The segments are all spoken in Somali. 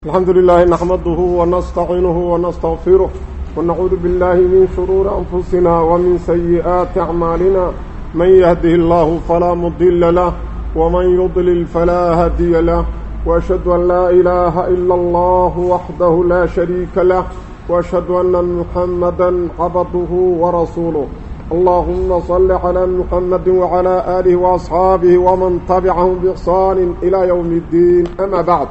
الحمد لله نحمده ونستعينه ونستغفره ونعوذ بالله من شرور أنفسنا ومن سيئات أعمالنا من يهده الله فلا مضل له ومن يضلل فلا هادي له وأشهد أن لا إله إلا الله وحده لا شريك له وأشهد أن محمدا عبده ورسوله اللهم صل على محمد وعلى آله وأصحابه ومن تبعهم بإحسان إلى يوم الدين أما بعد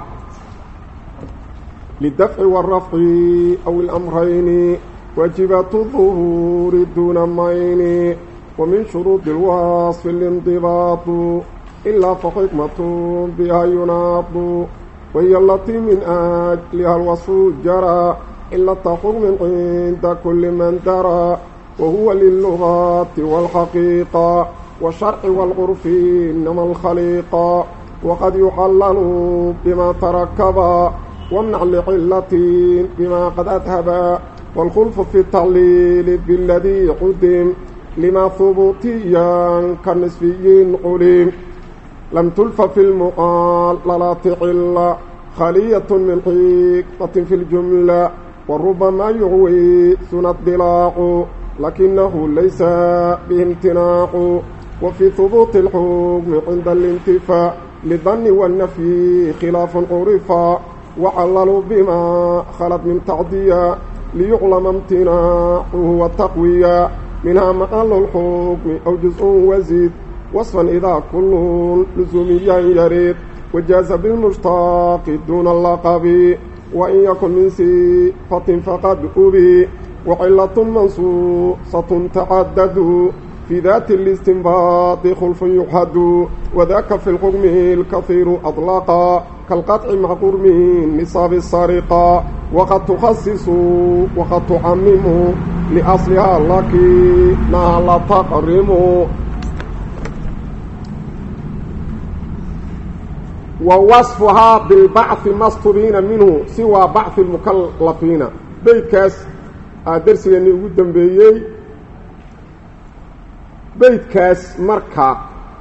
للدفع والرفع أو الأمرين واجبات الظهور دون مين ومن شروط الوصف الانضباط إلا فحكمة بها يناط وهي التي من أجلها الوصف جرى إلا التحكم عند كل من درى وهو للغات والحقيقة والشرع والعرف إنما الخليقة وقد يحلل بما تركبا وامنع لعلة بما قد أذهب والخلف في التعليل بالذي قدم لما ثبوتيا كالنسبي علم لم تلف في المقاللات علة خالية من حكمة في الجملة وربما يغوي سنة الضلاع لكنه ليس به امتناع وفي ثبوت الحكم عند الانتفاء للظن والنفي خلاف عرفا وعللوا بما خلت من تعديا ليعلم امتناعه والتقوية منها محل الحكم أو جزء وزيد وصفا إذا كل لزوميا يريد وجاز بالمشتاق دون اللقب وإن يكن من صفة فقد أبي وعلة منصوصة تعدد في ذات الاستنباط خلف يحد وذاك في الحكم الكثير أطلقا كالقطع مع قرم نصاب السرقة وقد تخصص وقد تعمم لأصلها لكنها لا تقرم ووصفها بالبعث مصطبين منه سوى بعث المكلفين بيتكاس درسي أني قدام بيي بيتكاس مركب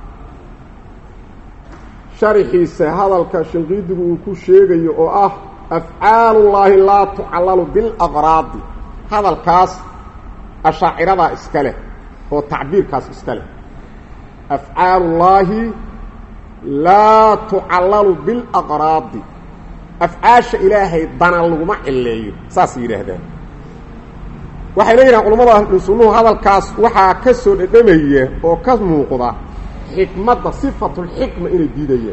شرحيسه hadalka shinqiidigu uu ku sheegayo oo ah af'aalullahi la tu'allalu bil aghrad hadalkaas ashaa'irada iska leh oo ta'biirkaas iska leh af'aalullahi la tu'allalu bil aghrad af'aasha ilaahay dana laguma cileeyo saas yiraahdaan waxay leeyahay culimada sunnuhu hadalkaas waxa ka soo dhadhamaya oo ka muuqda حكمة صفة الحكمة إلى الديدية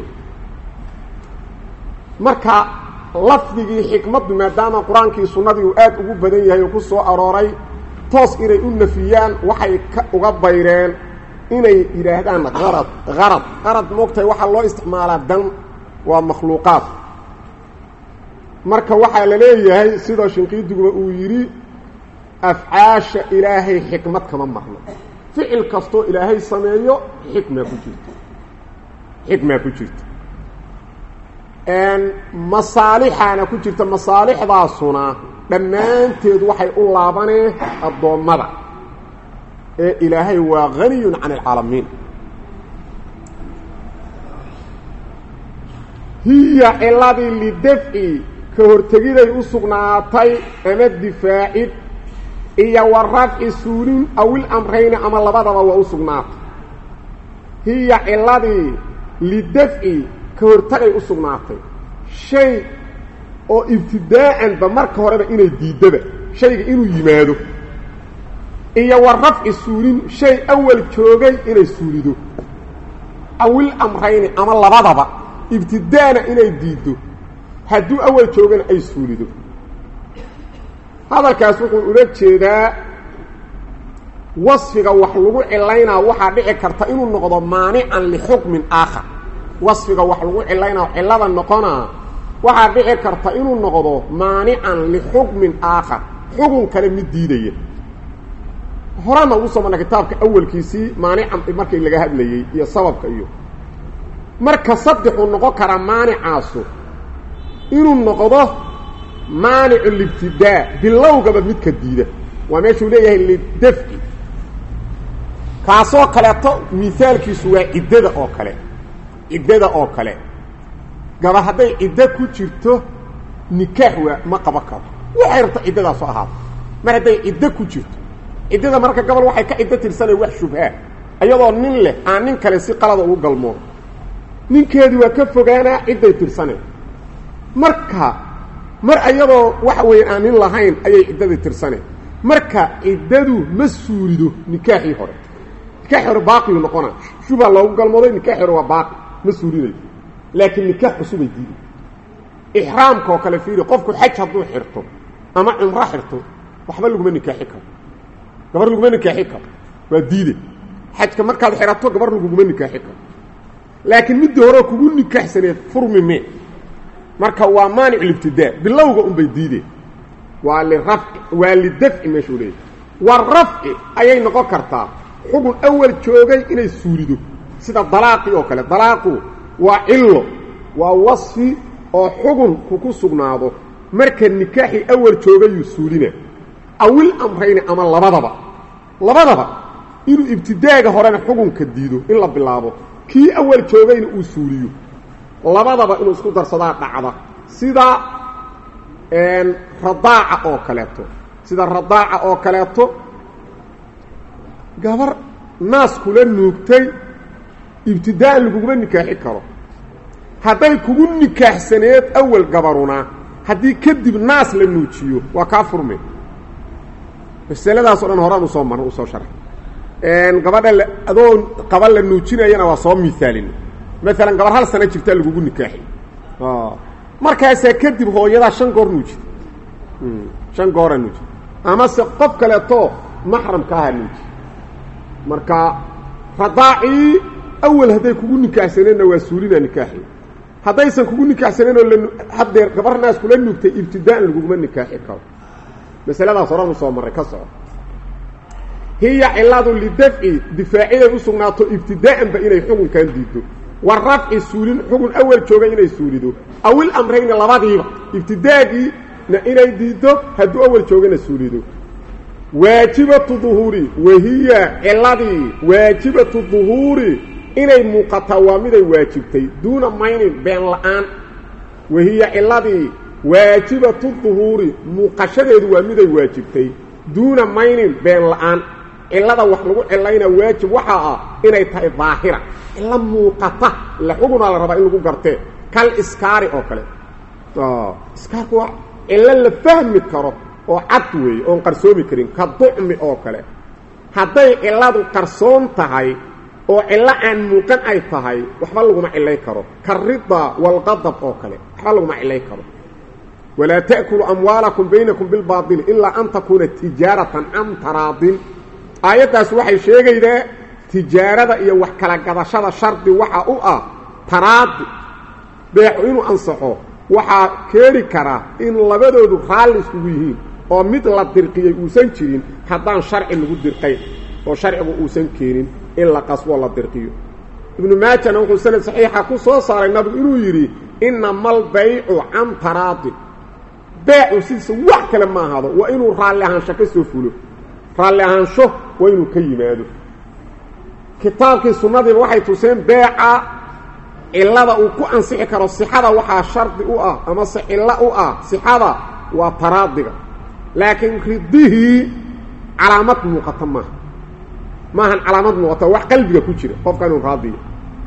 مركا لفظي حكمة ما دام القرآن كي سنة وآت أقول بدنيا يقصوا أراري توس إلى النفيان وحي أغبيرين إلى هذا غرض موقتها وحي الله استعمال الدم ومخلوقات مركا وحي لليه سيدا شنقيد ويري أفعاش إلهي حكمة كمان مخلوق فعل كستو إلهي سمينيو حكمة كجرت ان مصالحنا كجرت مصالح داسونا دمانتيد waxay u laabanay adoomada ee ilaahay waa ghaniyun 'an al-'alamin hiya alladhi lidaf'i ka hortagiday u sugnaatay ama difaa'id iyo waraf'i suulin aw al-amrayn ama labadaba waa u sugnaatay hiya alladhi lidaf'i ka hortagay u sugnaatay shay oo ibtidaa'an ba marka horeba inay diidaba shayga inuu yimaado iyo waraf'i suulin shay awal joogay inay suulido aw al-amrayn ama labadaba ibtidaa'an inay diido haduu awal joogana ay suulido hadalkaas wuxuu ula jeedaa wasfiga wax lagu cilaynaa waxa dhici karta inuu noqdo maanican li hukmin aakhar wasfiga wax lagu cilaynaa cilada noqona waxa dhici karta inuu noqdo maanican li hukmin aakhar hukun kale mid diidaya horana uu soo kitaabka awalkiisi maanican markii laga hadlayay iyo sababka iyo marka saddex uu noqon kara maanicaasu inuu noqdo مانع الابتداء باللوغة بمدك الديدة وماشي ليه للدفع كاسو كلاته مثال كيسوا عدده او كله قبا هدي عده ku jirto nikaax waa ma qaban karo waxay rabta ciddadaas oo ahaado mar hadday ciddo ku jirto ciddada marka gobol waxay ka ciddo tirsanay wax shubha ayadoo nin leh aan nin kale si qalad ugu galmo ninkeedii waa ka fogaanaa cidday tirsanay marka mar ayadoo waxa weeyaan aan nin lahayn ayay ciddadii tirsanay marka ciddadu ma suurido nikaaxii hore nikaaxii hore baaqi noqona shubha loogu galmooday nikaaxii hore waa baaqi ma suurinayo laakiin nikaax cusub ay diiday ihraamka oo kale fiiri qofku xaj hadduu xirto ama cumro xirto waxba laguma nikaaxi karo gabar laguma nikaaxi karo waa diiday xajka markaad xirato gabar laguma nikaaxi karo laakiin mid hore kugu nikaaxsaneed furmime marka waa maanic ibtidaa bilowga un bay diideen waa li raf'i waa li daf'i meeshu leeyahay war raf'i ayay noqon kartaa xugun awal joogay inay suurido sida dalaaqi oo kale dalaaqu waa illo waa wasfi oo xugun ku sugnaado marka nikaaxi awal joogay uu suurina awil amrayna ama labadaba inuu ibtidaaga horena xugunka diido in la bilaabo kii awal joogayna uu suuriyo labadaba inuu isku darsadaa dhacda sida radaaca oo kaleeto gabar naas kula nuugtay ibtidaa'an laguguma nikaaxi karo hadday kugu nikaaxsaneed awal gabaruna haddii kadib naas la nuujiyo waa kaa furme masaladaas oo dhan horaan usoo marna usoo sharxay gabadha adoo qaba la nuujinayana waa soo miaalin maalan gabar hal sano jirtaa lagugu nikaaxi markaasaa kadib hooyadaa 5 goor nuujid 5 goora nuujid ama se qof kaleeto maxramka aha nuujid marka radaaci awal hadday kugu nikaaxsaneenna waa suulina nikaaxi haddaysan kugu nikaaxsaneen oo haddeer gabar naas kula nuugtay ibtidaa'an laguguma nikaaxi karo masaladaas horaan usoo marray ka soco hiya ciladu lidafci difaaciday u sugnaato ibtidaa'anba inay xukunkan diido war rafci suulin xukun awal joogay inay suulido awil amrayna labadiiba ibtidaagina inay diido hadduu awal joogana suulido waajibatu duhuuri wahiya ciladii waajibatu duhuuri inay muuqataa waa miday waajibtay duuna maynin been la-aan wahiya ciladii waajibatu duhuuri muuqashadeedu waa miday waajibtay duuna maynin been la-aan cilada wax lagu cilayna waajib waxaa ah inay tahay daahira cilo muuqata la xugunaa la rabaa in lagu gartee kal iskaari oo kale iskaarku waa cilo la fahmi karo oo cad weeye oon qarsoomi karin ka ducmi oo kale hadday ciladu qarsoon tahay oo cilo aan muuqan ay tahay waxba laguma cilay karo karida walqadab oo kale waxba laguma cilay karo walaa ta'kulu amwaalakum baynakum bilbaatil ilaa an takuuna tijaaratan can taraadin aayaddaas waxay sheegaydaa tijaarada iyo wax kala gadashada shardi waxa u ah taraadi beecu inuu ansaxo waxaa keeni karaa in labadoodu raalli iskugu yihiin oo mid la dirqiyey uusan jirin haddaan sharci lagu dirqayn oo sharcigu uusan keenin in la qasbo la dirqiyo ibnu maajana wuxuu sanad saxiixa ku soo saaray nabigu inuu yidhi inamal baycu can taraadi beecu sidiisa wax kale ma ahaado waa inuu raalli ahaansho ka soo fulo raalli ahaansho waa inuu ka yimaado kitaabkii sunnadiiba waxay tuseen beeca cilada uu ku ansixi karo sixada waxaa shardi u ah ama se cillo u ah sixada waa taraadiga laakiin ridihii calaamad muuqata maahan calaamad muuqata wax qalbiga ku jira qofka inuu raadiyo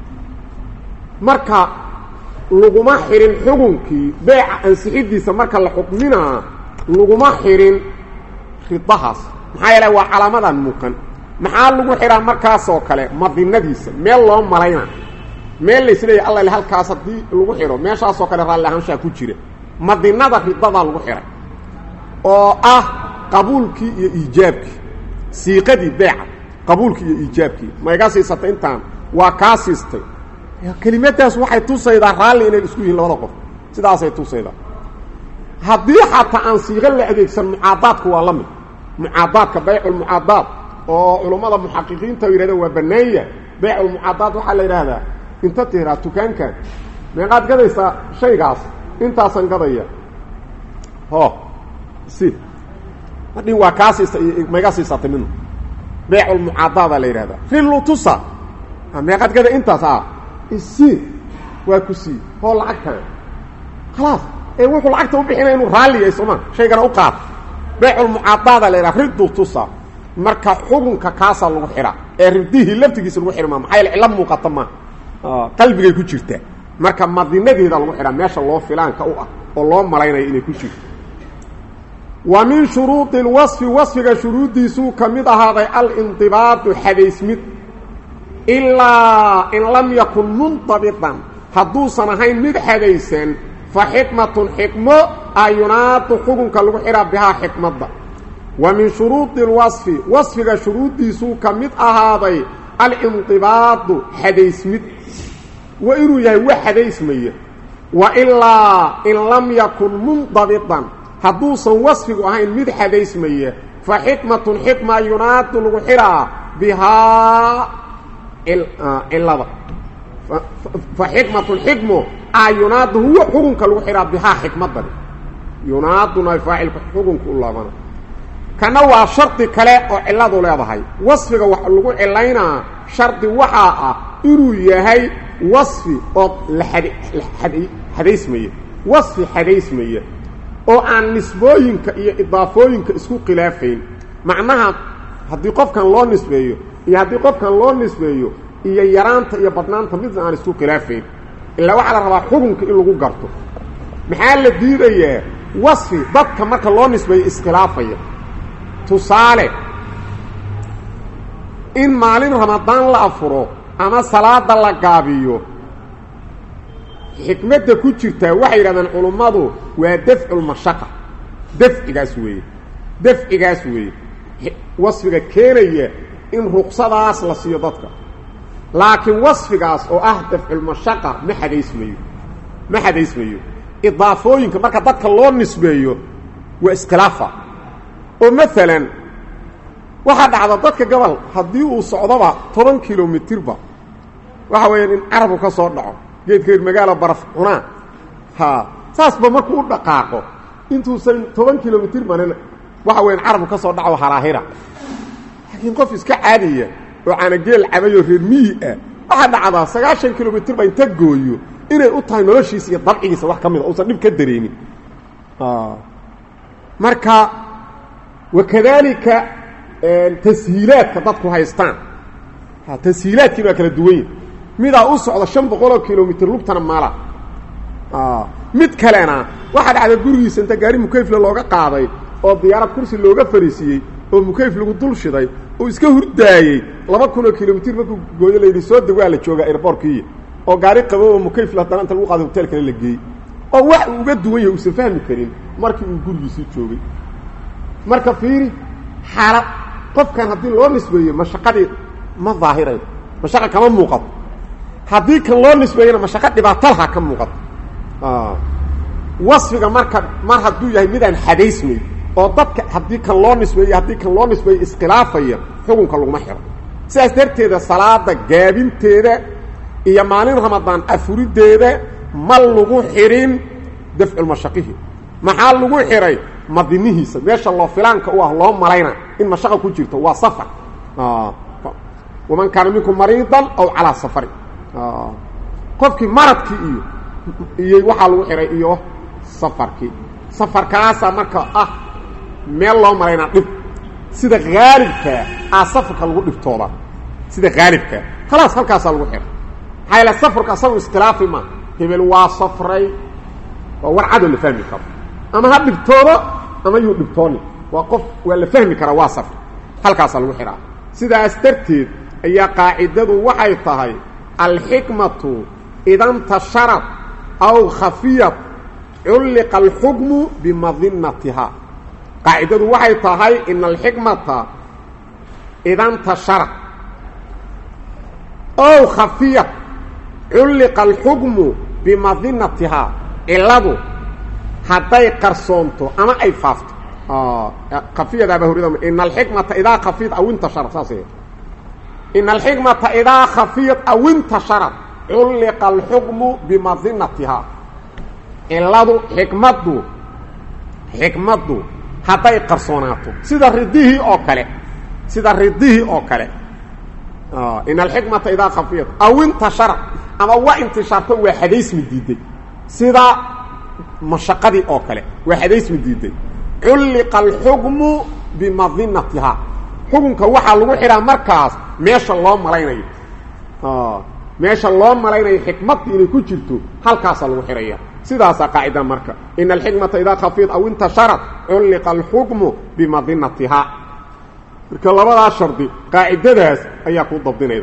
marka laguma xirin xukunkii beeca ansixidiisa marka la xukminaa laguma xirin ridahaas maxaa yeelay waa calaamadan muuqan maxaa lagu xiraa markaasoo kale madinadiisa meel loo malayna meel la isleeyahay alla halkaas haddii lagu xiro meeshaasoo kale raalli ahaanshaa ku jira madinada ridadaa lagu xiray oo ah qabuulkii iyo iijaabkii siiqadii beeca qabuulkii iyo iijaabkii ma iga siisatay intaan waa kaa siistay kelimadaas waxay tusaydaa raalli inay isku yihiin labada qof sidaasay tusaydaa haddii xataa aan siiqo la adeegsan mucaadaadku waa la mid mucaadaadka bayculmucaadaad oo culummada muxaqiqiinta yidhahdeen waa bannaanya bayculmucaadaad waxaa la yidhaahdaa inta tiraa dukaankan meeqaad gadaysaa shaygaas intaasan gadaya si madhin waa kaa siista maiga siisatay midna bayculmucaadaadaa la yidhahdaa rilutusa meeqaad gaday intaas isi waa ku sii hoo lacagtan khalaas ee wuxuu lacagta u bixinay inuu raali yahay Soomaa shaygana u qaad bay'ul mu'aadada leeyahay riddu tusa marka xukunka kaasa lagu xira ee riddihi laftigiisa lagu xirma maxay cilad muuqata ma qalbigay ku jirta marka madinadeeda lagu xira meesha loo filaanka u ah oo loo malaynayo inay ku jirto wa min shuruuti alwasf wasfiga shuruudiisu kamid ahaaday al-intibaat hadaysmid illa in lam yakun muntabitan haduusan ahayn mid hadaysan fa hikmatun hikmo ayunaatu xukunka lagu xira biha hikmadda wa min shuruuti alwasf wasfiga shuruudiisu kamid ahaaday al-intibaat hadaysmid wa inuu yahay wax hadaysmaya wa illa in lam yakun muntabitan haduusan wasfigu ahayn mid hadaysmaya fa hikmatun hikma ayunaatu lagu xira biha إلا فحكمة الحكمة يناد هو حكم كالوحرة بها حكمة ينادنا فاعل حكم كل ما كان هو شرط كلاء إلا ذو هاي وصف وحلو إلينا شرط وحاء إروي هاي وصف حديث مية وصف حديث مية أو عن نسبوين كإضافوين كإسكو خلافين معناها هدي قف كان الله نسبيه يا دي قف كان لو نسبيو iyo yaraanta iyo badnaanta mid aan isku khilaafeen illa waxa la rabaa xukunka in lagu garto maxaa la diidayaa wasfi dadka marka loo nisbeeyo iskhilaafaya tusaale in maalin ramadaan la afuro ama salaada la gaabiyo xikmadda ku jirta waxay yiraahdaan culimadu waa daf'ul mashaqa daf'igaas weeye wasfiga keenaya in ruqsadaas la siiyo dadka laakiin wasfigaas oo ah daf'ul mashaqa ma xadaysmayo idaafooyinka marka dadka loo nisbeeyo waa iskhilaafa oo maalan waxa dhacda dadka gobol hadii uu socdoba 10 kilomitirba waxa weeyaan in arab ka soo dhaco geedkeed magaalo baraf cunaa saasba markuu u dhaqaaqo intuu 10 kilomitir marna waxa weeyaan arab ka soo dhaco haraahira in qof iska caadiya oo aan geel cabayo reer miyi waxa dhacda 9 kilomitir ba inta gooyo inay u tahay noloshiisa iyo dabcigiisa wax kamid ah oo dib ka dareemin marka wakadalika tashiilaadka dadku haystaan tashiilaadkii waa kala duwan mida u socda 500 kilomitir lugtana maala mid kalena waxa dhacda gurigiisa inta gaari mukayf looga qaaday oo diyaarad kursi looga fariisiyay oo mukayf lagu dul shiday oo iska hurdaayay 200 kilomitir markuu gooyo leeyay soo dawaa la jooga airportkii oo gaari qabo oo mukayf la tan lagu qaado hotelka la geeyay oo wax uga duwan yahay uu fahmi karin markii uu gurigiisa joogay marka fiiri xaalad qofkan hadii loo nisbeeyo mashaqadii ma dhaahiray mashaqa kama muuqato hadii kan loo nisbeeyana mashaqa dhibaatada ka muuqato wasfiga marka mar haduu yahay midaan xadaysmay oo dadka hadii kan loo nisbeeyo iskhilaafaya xukunka lagu ma xiro sidaas darteeda salaada gaabinteeda iyo maalin ramadaan afurideeda ma lagu xirin daf'ul mashaqihi maxaa lagu xiray madinihiisa meesha loo filaanka u ah loo malayna in mashaqa ku jirto waa safar waman kaana minkum mariidan aw ala safar qofkii maradkii iyo waxa lagu xiray iyo safarkaas marka meel loo malayna dhib sida gaalibka safarka lagu dhibtooda sida gaalibka خلاص halkaas lagu xiro hayla safarka asagu istilaafi ma hebel waa safray oo warcad la fahmi karo ama ha dhibtoodo ama yu dhibtooni waa qof waa la fahmi kara waa safar halkaas lagu xiraa sidaas darteed ayaa qaacidadu waxay tahay al-hikmatu idan tasharat aw khafiyat ulqa al-hukmu bimadhinnatiha قاعدته waxay tahay in al-hikmata idan tashara aw khafiyat ulqa al-hukmu bimadhinnatiha iladu haday qarsoonto ama ay faafto khafiyada bahurida in al-hikmata idha khafiyat aw intashara saasay in al-hikmata idha khafiyat aw intashara ulqa al-hukmu bimadhinnatiha iladu hikmadu haday qarsoonaato sida ridihii oo kale in al-hikmata idha khafiyat aw intashara ama wa intisharto waa hadays midiiday sida mashaqadii oo kale waa xadaysmi diiday culliqa alxukmu bimadinatiha xukunka waxaa lagu xidhaa markaas meesha loo malaynayo meesha loo malaynayo xikmadda inay ku jirto halkaasaa lagu xidhaya sidaasaa qaacida marka ina alxikmata idaa khafid aw intasharat culliqa alxukmu bimadinatiha marka labadaas shardi qaacidadaas ayaa ku dabdinayda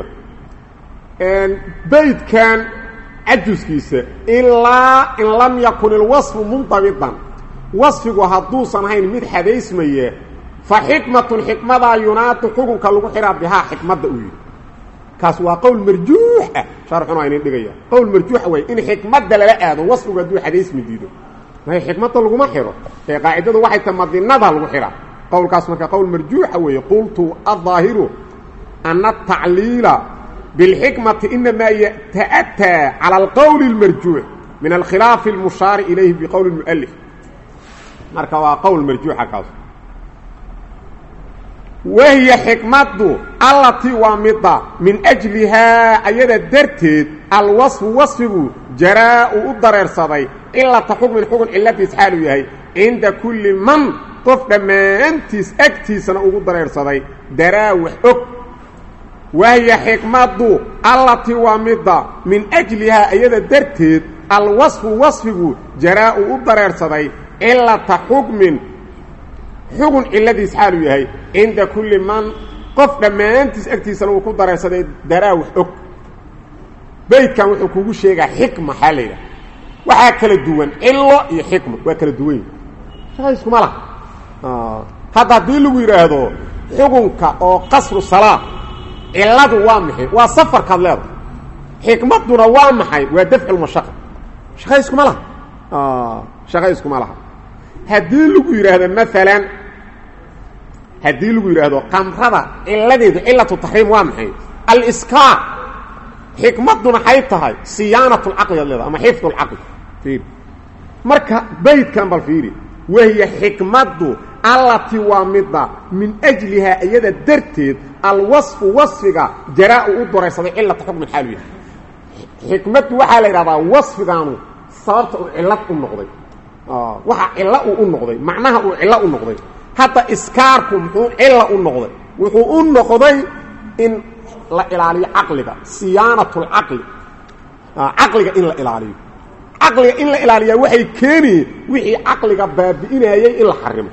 baydkan cajuskiisa ilaa in lam yakun ilwasfu mundabidan wasfigu hadduusan ahayn mid xadaysmaya fa xikmatun xikmadaa yunaatu xukunka lagu xidhaa bihaa xikmadda uu yidhi kaas waa qowl marjuux ah sharxuna inin dhigaya qowl marjuuxa way in xikmadda lala aado wasfigu hadduu xadaysmi diido may xikmadda laguma xidho ee qaacidadu waxay tahay madinada lagu xidhaa qowlkaas marka qowl marjuuxa weeye qultu adaahiru ana atacliila بالحكمة إنما يتأتى على القول المرجوح من الخلاف المشار إليه بقول المؤلف مركوا قول مرجوح كاس وهي حكمته التي ومضى من أجلها أيضا درتد الوصف وصفه جراء الضرر صدي إلا تحكم من حكم إلا تسحاله يهي عند كل من طفل ما أنتس أكتس أنا الضرر صدي دراوح وهي حكمته التي ومضى من أجلها أيضا درتد الوصف وصفه جراء الضرر صدي إلا تحكم حكم الذي يسحاله يهي عند كل من قف لما أنت أكتس لو كنت درسة دراوح حكم بيت كان وحكوه شيء حكمة حالية وحاكل الدوان إلا يحكمة وحاكل الدوان شو يسكم الله هذا ديلو يرهدو حكمك أو قصر الصلاة إلا دوامحي وصفر كذلك حكمة دون وامحي ودفع المشاقة شو يسكم الله شو يسكم الله haddii lagu yiraahdo maalan haddii lagu yiraahdo qamrada ciladeedu cilatu tahriim waa maxay al-iskaar xikmaduna hay tahay siyaanatu al-aql leeda ama xifdu al-aql fiir marka baydkan bal fiiri wahiya xikmadu allati wa midda min ajliha ayada darteed al-wasf wasfiga jaraa u doreysada cilatu hukm al-haliya xikmadu waxa la yiraahdaa wasfigaanu sababta uu cilad u noqday waxa illa uu noqday macnaha uu illa u noqday hatta iskaarku muxuu illa u noqday wuxuu u noqday in la ilaaliyo aqliga siyaanatul aqli aqliga in la ilaaliyo aqliga in la ilaaliyo waxay keeni wixii aqliga baabi'inayay in la xarimo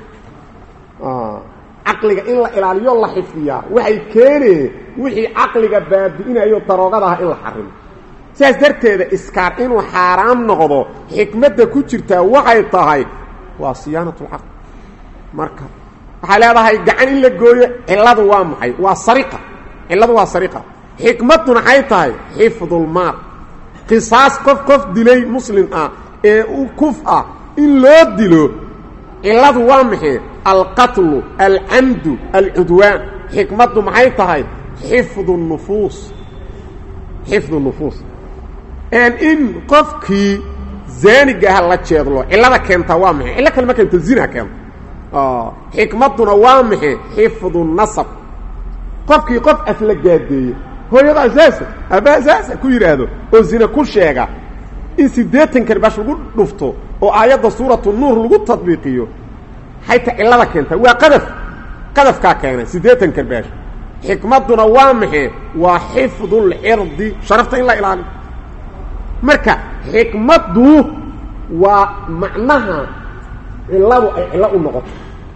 aqliga in la ilaaliyo la xifdiya waxay keeni wixii aqliga baabi'inayo daroogada in la xarimo sidaas darteeda iskaar inuu xaaraam noqdo xikmadda ku jirtaa waxay tahay waa siyaanatul aql marka waxa leedahay gacan in la gooyo ciladu waa maxay waa sariqa ciladu waa sariqa xikmaduna waxay tahay xifdul maal qisaas qof dilay muslim ah ee uu kuf ah in loo dilo ciladu waa maxay al-qatl al-amd al-udwan xikmadu maxay tahay xifdul nufus xifdul nufus in qofkii zaaniga la jeedlo cilada keenta waa maxay illa kalma keenta zina keenta xikmaduna waa maxay xifdu nasab qofkii qof afla gaadeeyay hooyada asaasa aba asaasa ku yiraahdo oo zina ku sheega in 80 karbash lagu dhufto oo aayada suuratu nuur lagu tadbiiqiyo hayta cilada keenta waa qadaf ka keenay 80 karbash xikmaduna waa maxay waa xifdul irdi sharafta in la ilaaliyo marka xikmadu waa macnaha ciladu ay cila u noqoto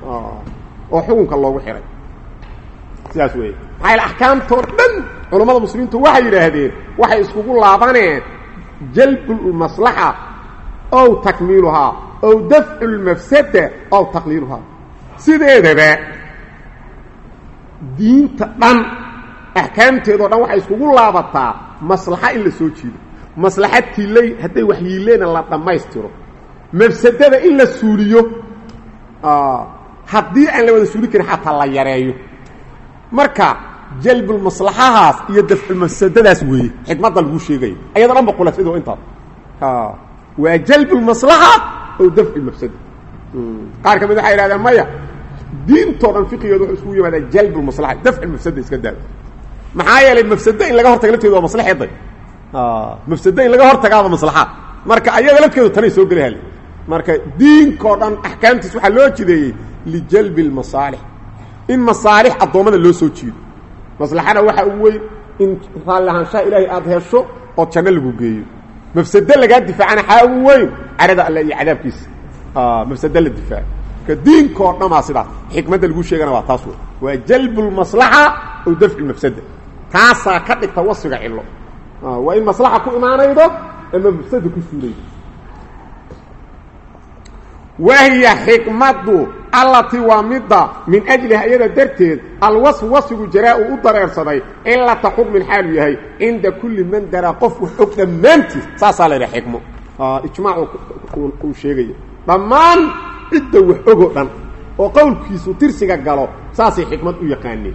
oo xukunka loogu xiray sidaas weey hayl ahkaamto dhan culimada muslimiintu waxay yiraahdeen waxay iskugu laabaneen jalbul maslaha aw takmiluha aw daf'ul mafsada aw taqliluha sideedaba diinta dhan ahkaamteedo dhan waxay iskugu laabataa maslaha in la soo jiido maslaxadtii lay haday wax yiileena la dhameystiro mafsadada in la suuliyo hadii aan la wada suuli karin xataa la yareeyo marka jalbul maslahahaas iyo dafcul mafsadadaas weeye xikmadda lagu sheegay ayada dhanba qulafido inta waa jalbul maslahat oo dafcul mafsad qaar kamid waxay yiraahdaan maya diinto dhan fiqigeedu wuxuu isku yimaada jalbul maslahat dafcul mafsada iska daa maxaa yeelay mafsada in laga hortago lafteedu waa maslaxeed mafsada in laga hortagaaba maslaxaad marka ayaga lafteedu tanay soo galay marka diinko dhan axkaamtiis waxaa loo jideeyey lijalbi almasaalix in masaalix addoommada loo soo jiido maslaxada waxaa ugu weyn in raalli ahaanshaha ilaahay aada hesho oo janno lagu geeyo mafsado lagaa difaacana xaa ugu weyn carada alle iyo cadaabkiisa mafsado la difaac ka diinkoo dhanaa sidaas xikmadda lagu sheegana waa taas wey waa jalbu lmaslaxa aw dafcu lmafsada taasaa ka dhigta wasfiga cilo waa in maslaxa ku imaanaydo ama mafsada ku suulaydo wahiya xikmaddu allatii waa midda min ajliha iyada darteed alwasfu wasfigu jaraa-u u dareersaday cilata xukmin xaalu yahay cinda kulli man daraa qof wax og dhammaantiis saasaa la yidhaha xikmo ijmaac uu sheegaya dhammaan cidda wax ogoo dhan oo qowlkiisu tirsiga galo saasay xikmad u yaqaaneen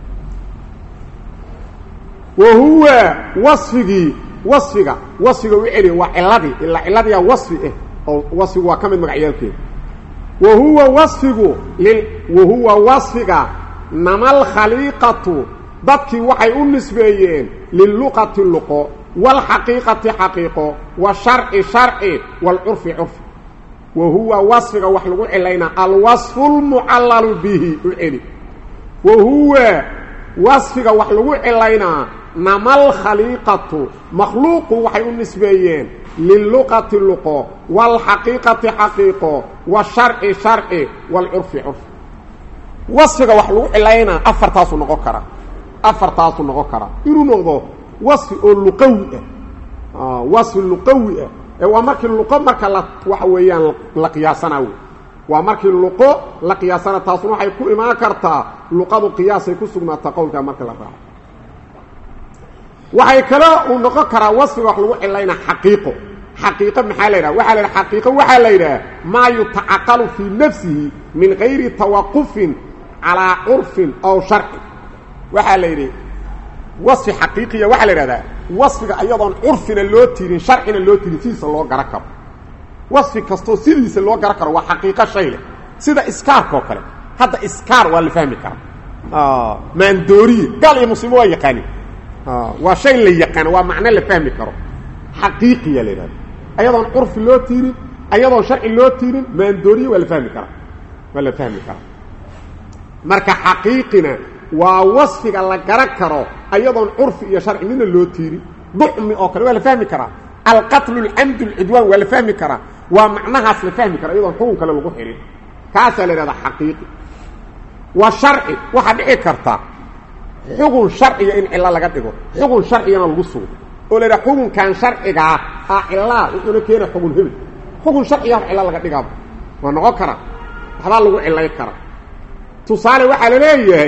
wa huwa wasfiga u celiya waa ciladii ilaa ciladiyaa wasfi ah oo wasfigu waa ka mid magacyaalkeeda wahuwa wasfiga namal khaliiqatu dadkii waxay u nisbeeyeen liluqati luqo waalxaqiiqati xaqiiqo washarci sharci waalcurfi curfi wahuwa wasfiga wax lagu cilaynaa alwasfu lmucallalu bihi u celi wahuwa wasfiga wax lagu cilaynaa namal khaliiqatu makhluuqu waxay u nisbeeyeen liluqati luqo waalxaqiiqati xaqiiqo washarci sharci waalcurfi curfi wasfiga wax lagu cilaynaa afartaasuu noqon karaa inuu noqdo wasfi oo luqawi ah wasfi luqawi ah ee waa markii luqo marka waxa weeyaan la qiyaasana wey waa markii luqo la qiyaasana taasuna waxay ku imaan kartaa luqadu qiyaasay ku sugnaataa qowlkaa marka la raaco waxay kale uu noqon karaa wasfiga wax lagu cilaynaa xaqiiqo maxaa la yidhaha waxaa la yidhaha xaqiiqo waxaa la yidhaha maa yutacaqalu fii nafsihi min gayri tawaqufin calaa curfin aw sharcin waxaa la yidhi wasfi xaqiiqiya waxaa la yidhahdaa wasfiga ayadoon curfina loo tirin sharcina loo tirin sidiisa loo garan karo wasfi kastoo sidiisa loo garan karo waa xaqiiqo shay leh sida iskaarka oo kale hadda iskaar waa la fahmi karaa maandooriye gaal iyo muslimo waa yaqaanin waa shay la yaqaano waa macno la fahmi karo xaqiiqiya la yidhahda ayadoon curfi loo tiirin ayadoon sharci loo tiirin maandooriye waa la fahmi karaa marka xaqiiqina waa wasfiga la garan karo ayadoon curfi iyo sharci midna loo tiirin ducmi oo kale waa la fahmi karaa alqatlu alcamdu alcudwaan waa la fahmi karaa waa macnahaas la fahmi kara iyadoon xukun kale lagu xihin kaasaa la yidhahdaa xaqiiqi waa sharci waxaa dhici karta xukun sharciga in cilo laga dhigo xukun sharcigana lagu sugo oo la yidhaha xukunkan sharcigaa cilaa wuxuuna keena xukun hebel xukun sharciga cilo laga dhigaaba waa noqon karaa waxbaa lagu cilay karaa tusaale waxaa la leeyahay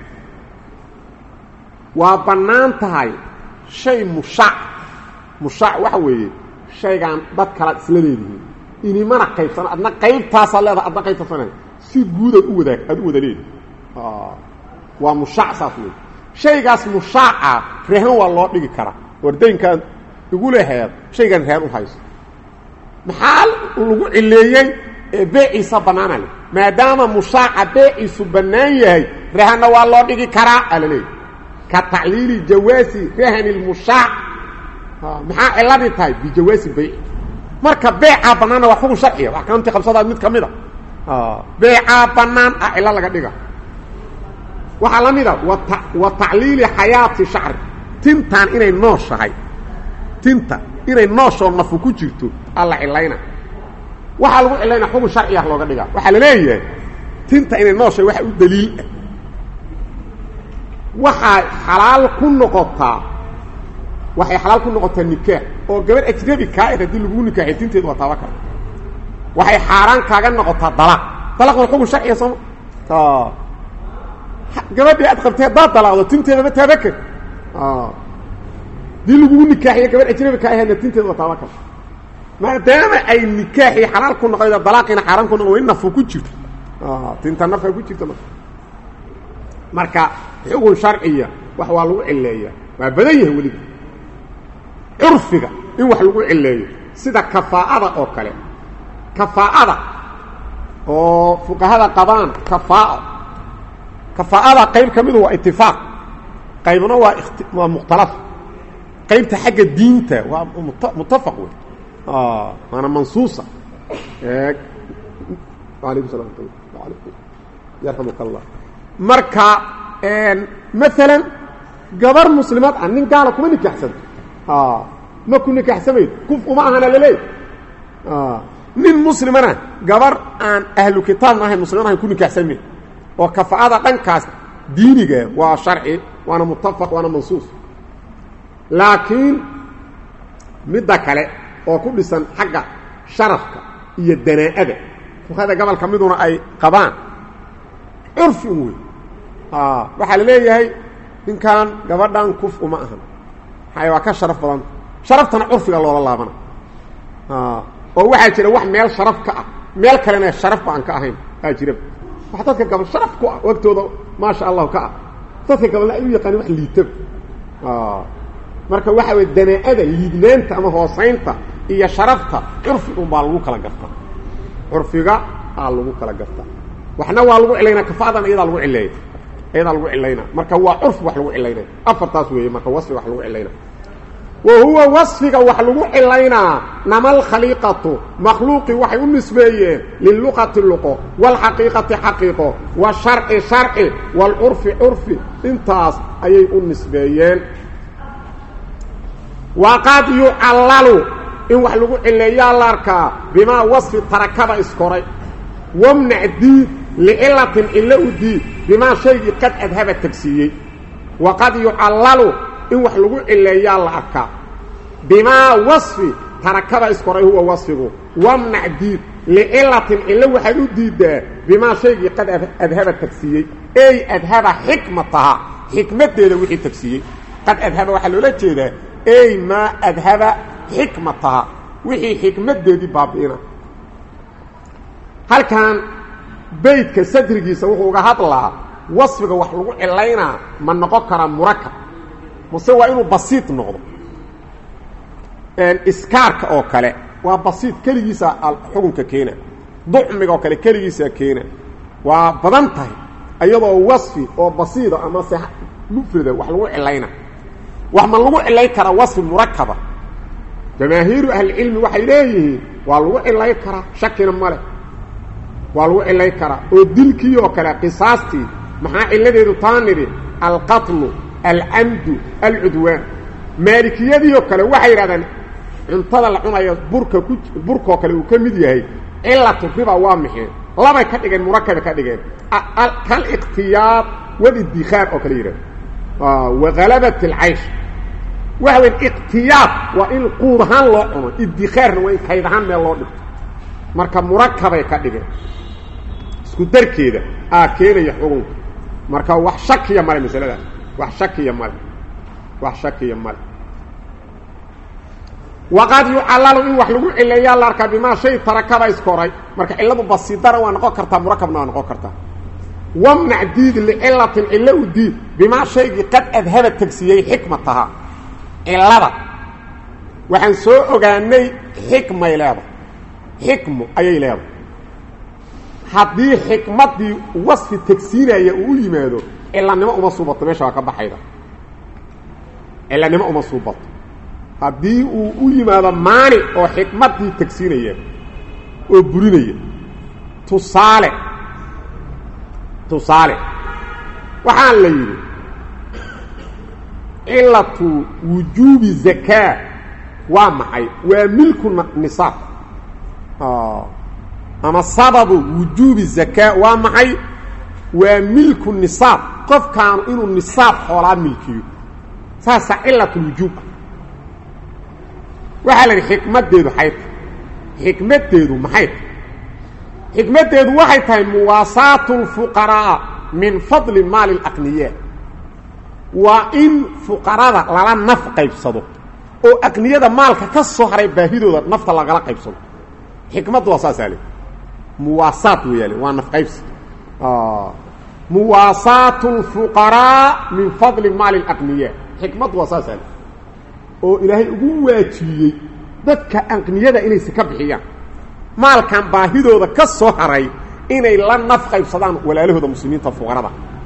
waa bannaan tahay shay mushaac waxa weeye shaygaan dad kalaad isla leedihiin inimana qaybsana adna qaybtaasaad leedaha adna qaybtaasana si guudaad u wada leedihi waa mushaac saas wey shaygaas mushaaca rehan waa loo dhigi karaa wardaynkaan igu leheed shaygaan rehan u hayso maxaa lagu cileeyey ee beeciisa bannaana leh maadaama mushaaca beeciisu bannaan yahay rehanna waa loo dhigi karaa aa la leeyahy ka tacliili jawaasi rahani lmushaac maxaa ciladii tahay bijawaasi bayci marka beecaa bannaanna waa xukun sharciya wax kaanti qabsadaa mid ka mid a beecaa bannaan ah cilo laga dhiga waxaa la mida wa tacliili xayaati shacri tintaan inay nooshahay tinta inay nooshoo nafu ku jirto alla cilayna waxaa lagu cilayna xukun sharciya looga dhigaa waxaa la leeyahay tinta inay nooshahay waxa u daliil ah waxay xalaal ku noqotaa nikaax oo gabar ajnabi kaa haddii lagu nikaaxay tinteedu waa taaba kara waxay xaaraan kaaga noqotaa dalaqna xukun sharciya sooma gabadhii aad qabtay haddaad dalaaqdo tinteeda ma taaba kar dii lagugu nikaaxiyo gabar ajnabi kaa ahayna tinteedu waa taaba kara maadaama ay nikaaxii xalaal ku noqoyda dalaaqiina xaaraan ku noqo in nafu ku jirto tinta nafka ku jirta marka xukun sharciya wax waa lagu cileeyaa waa badan yahay weliba curfiga in wax lagu cileeyo sida kafaa'ada oo kale kafaa'ada oo fuqahada qabaan kafaa'ada qayb ka midu waa itifaaq qaybna waa mukhtalaf qaybta xagga diinta waa muttafaq wey waana mansuusa وعليكم السلام يرحمك الله marka مثلا gabar muslimad ah nin gaala kuma nikaxsan ma ku nikaxsamay kuf uma ahana leey nin muslimana gabar aan ahlu kitaab ahayn musliman ku nikaxsamay oo kafaada dhankaas diiniga waa sharci waana muttafaq waana mansuus laakiin midda kale oo ku dhisan xagga sharafka iyo danaa'ada fuqada gobolka miduna ay qabaan urfi weey waxa la leeyahay ninkan gabadhan kuf uma ahan waa ka sharaf badan sharaftana urfiga loola laabana oo waxa jira wax meel sharaf ka ah meel kalena sharaf baan ka ahayn jira waxa dadka gabadh sharaf ku waqtooda ma sha Allah ka dadka gabadh ay u yaqaan wax liitab marka waxa way danaa'ada liidnaanta ama hoosaynta iyo sharafta urfi baa lagu kala gartaa urfiga lagu kala gartaa waxna waa lagu cilayna kafaadan iyada lagu cilayna lagu cilayna marka waa urf wax lagu cilayna afartaas weeye marka wasfi wax lagu cilayna wa huwa wasfiga wax lagu cilayna namal khaliqatu makhluqi waxay u nisbeeyeen lil luqati luqo wal haqiqati haqiqo wa shar'i shar'i wal urfi urfi intaas ayay u nisbeeyeen wa qad yu'allalu in wax lagu cileeyaa la arkaa bima wasfi tarakaba iskoray wamna diid لعلة إلا أدي بما شيء قد أذهب التكسيي وقد يعلل إن وحلقوا إلا يالله أكا بما وصف تركب إسكره هو وصفه ومنع ديد لعلة إلا وحد أدي بما شيء قد أذهب التكسيي أي أذهب حكمتها حكمة دي وحي التكسيي قد أذهب وحلولا جيدا أي ما أذهب حكمتها وحي حكمة دي بابئنا هل كان بيتك صدريgiisa wuxuu uga hadlaa wasfiga wax lagu cilayna ma noqon kara murakkab mase waa inuu basiit noqdo iskaarka oo kale waa basiit kaligiisa xukunka keena ducmiga oo kale kaligiisa keena waa badan tahay ayadoo wasfi oo basiida ama sax mufrada wax lagu cilayna wax ma lagu cilay kara wasfi murakkaba jamaahiiru ahli ilmi waxay leeyihiin waa lagu cilay kara shakina male والو إلي كرا ودلكي وكرا قصاصتي محا إلذي رطانري القتل العمد العدوان مالكي يدي وكرا وحي رادان انتظر العناية بركة وكرا وكمد يهي إلا تقريبا وامحين لما كتغين مركب كتغين كالاختيار والادخار وكرا وغلبة العيش وهو الاختيار وإن قوضهان الله ادخار وإن كيدهان من الله marka murakkabay ka dhigeen isku darkeeda keenaya xugun marka wax shakiya male misalada wax shakiya male waqad yu'allalu in wax lagu cileeyaa la arkaa bima shay tarakaba iskoray marka ciladu basiidara waa noqon kartaa murakkabna waa noqon kartaa wamna diid li illatin illa udid bima shay qad adhaba tagsiyay hikmataha illada waxaan soo ogaanay hikmay leedahay حكمه أي لا هذه حكمتي وصف تكسينية ويماده إلا نما مصوبة ماشي وكبا حيدا إلا نما مصوبة هذه ويماده ماني أو حكمتي تكسينية وبرينية تصالح وحال ليلي إلا وجوب الزكاة ومعي وملك النصاب أما سبب وجوب الزكاة ومعي وملك النصاب قف كان إنه النصاب حولان ملكيه ساسا إلا الوجوب وحالا حكمة ديدو حيث حكمة ديدو محيث حكمة ديدو وحيث مواصاة الفقراء من فضل مال الأقنياء وإن فقراء للا نفق يفسدوا أو أقنياء مالك كالصهر باهدوا نفط لغلق يفسدوا حكمة واساسة لي مواصاة ويالي وانا في قيبس مواصاة الفقراء من فضل مال الأقنياء حكمة واساسة لي oo ilaahay ugu waajiyay dadka aqniyada inay iska bixiyaan maalkan baahidooda ka soo haray inay la nafqaybsadaan walaalahooda muslimiinta fuqarada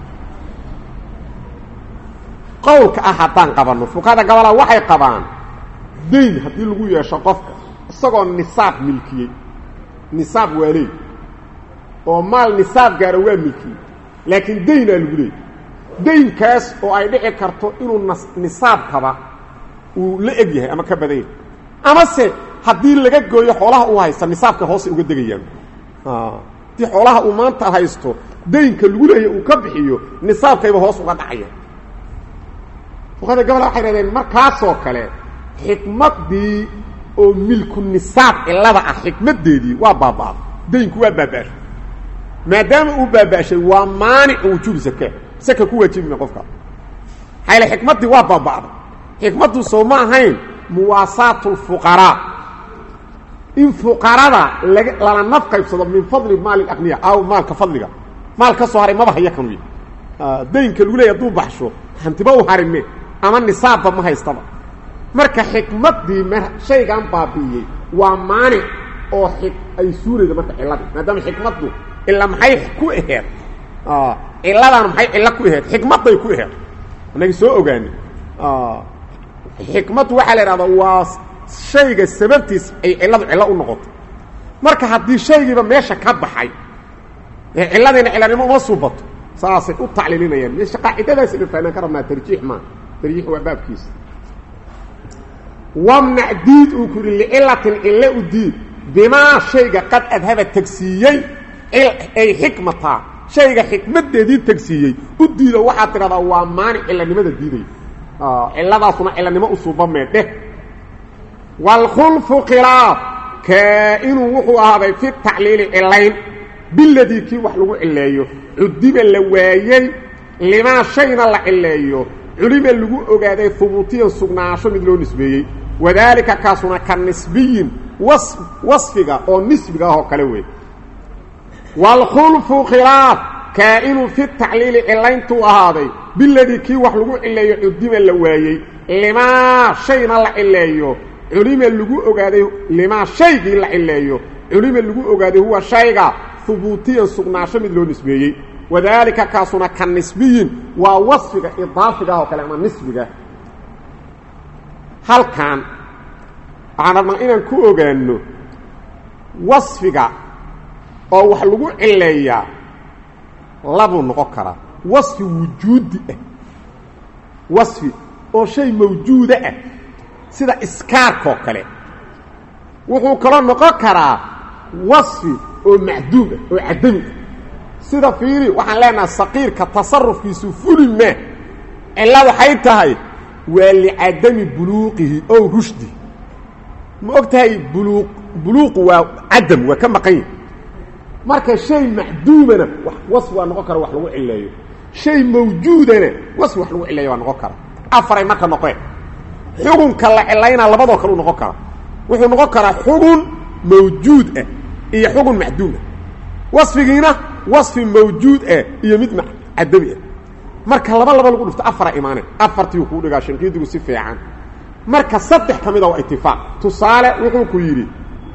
qowlka haddaan qabano fuqada gabala waxay qabaan deyn hadii lagu yeesho qofka isagoo nisaab milkiyay nisaab waa leey oo maal nisaab gaara waa milki laakiin deyn lagu leey deynkaas oo ay dhici karto inuu nisaab kaba uu la eg yahay ama ka badan yahay ama se haddii laga gooyo xoolaha uu haysta nisaabka hoos uga degayaan di xoolaha uu maanta haysto deynka lagu leeyahay uu ka bixiyo nisaabkayba hoos uga dhacaya fuqada gobol waxay raadeen markaas oo kale xikmadii oo milku nisaab ilada ah xikmadeedii waa baabaa deynku waa baabaa maadaama uu baabaashay waa maanic wujuub zakat saka ku waajibna qofka hayla xikmadii waa baabaa xikmadu soo ma ahayn muwaasatul fuqara in fuqarada la nafqaybsado min fadli maal al-aqniya aw maalka fadliga maalka soo haray ma bahaya kan wi deynka lagu leeyahay duu baxsho hantiba u harime ama nisaabba ma haystaba marka xikmadii shaygan baabiyay waa maanic oo ay suurayda marka cilad maadaama xikmadu illa maxay ku aheed ciladan maxay illa ku aheed xikmaday ku aheed anaga soo ogaani xikmadu waxa la yiraahdaa waa shayga sababtiis ay cilad u noqoto marka haddii shaygiiba meesha ka baxay ciladina ciladnimo uma suubato saasay u tacliilinayaan meesha qaacidadaas in faanaan ka rabnaa tarjiix ma tarjiix waa baabkiis wamna diid uu ku liilatin illa udiid bima shayga qad adhaba tagsiyay ay xikmata shayga xikmadeedii tagsiyay u diido waxa tirada waa maani ciladnimada diiday ciladaasuna ciladnimo u suubameedhe wal khulfu khilaf kaa'inu wuxuu ahaaday fi ta'liil cilayn billadii kii wax lagu cileeyo udiba la waayay lima shayna la cileeyo culima lagu ogaaday thubuutiyan sugnaasho mid loo nisbeeyay wadaalika kaasuna kan nisbiyin wasfiga oo nisbiga oo kale weey wal khulfu khilaf kaa'inu fi ta'liil cilayntu ahaaday billadii kii wax lagu cileeyo udiba la waayay lima shayna la cileeyo علم لغو اوغادي لما شيء لا عليو علم لغو اوغادي هو شيء ثبوتيا سغناشو مid loo nisbeeyay wadaalika kaasuna kan nisbiyin waa wasfiga idaafiga oo kale ama nisbiga halkan aanama inaan ku ogaano wasfiga oo wax lagu cileeyaa labo noqon kara wasfi wujuudi ah wasfi oo shay mawjuud ah sida iskaarko kale wuxuu kala noqon karaa wasfi oo macduum oo cadami sida fiiri waxaan leenahay saqiirka tasarrufkiisu fulima illa waxay tahay wali adami buluuqihi oo rushdi ma ogtahay buluuq waa adam waa ka maqan marka shay macduumana wasfi waa noqon kara wax lagu cileeyo shay mawjuudana wasfi wax lagu cileeyo waa noqon kara afaray marka noqon حكم كلا علينا لبضوا كلو نقكر وحو نقكر حكم موجود هي حكم معدوم وصفينا وصف موجود هي مد عدمي marka laba lagu dhufto afar iimaan afartii ku dhiga shankiidu si fiican marka saddex kamida waa ittifaaq tusaale wuxuu ku yiri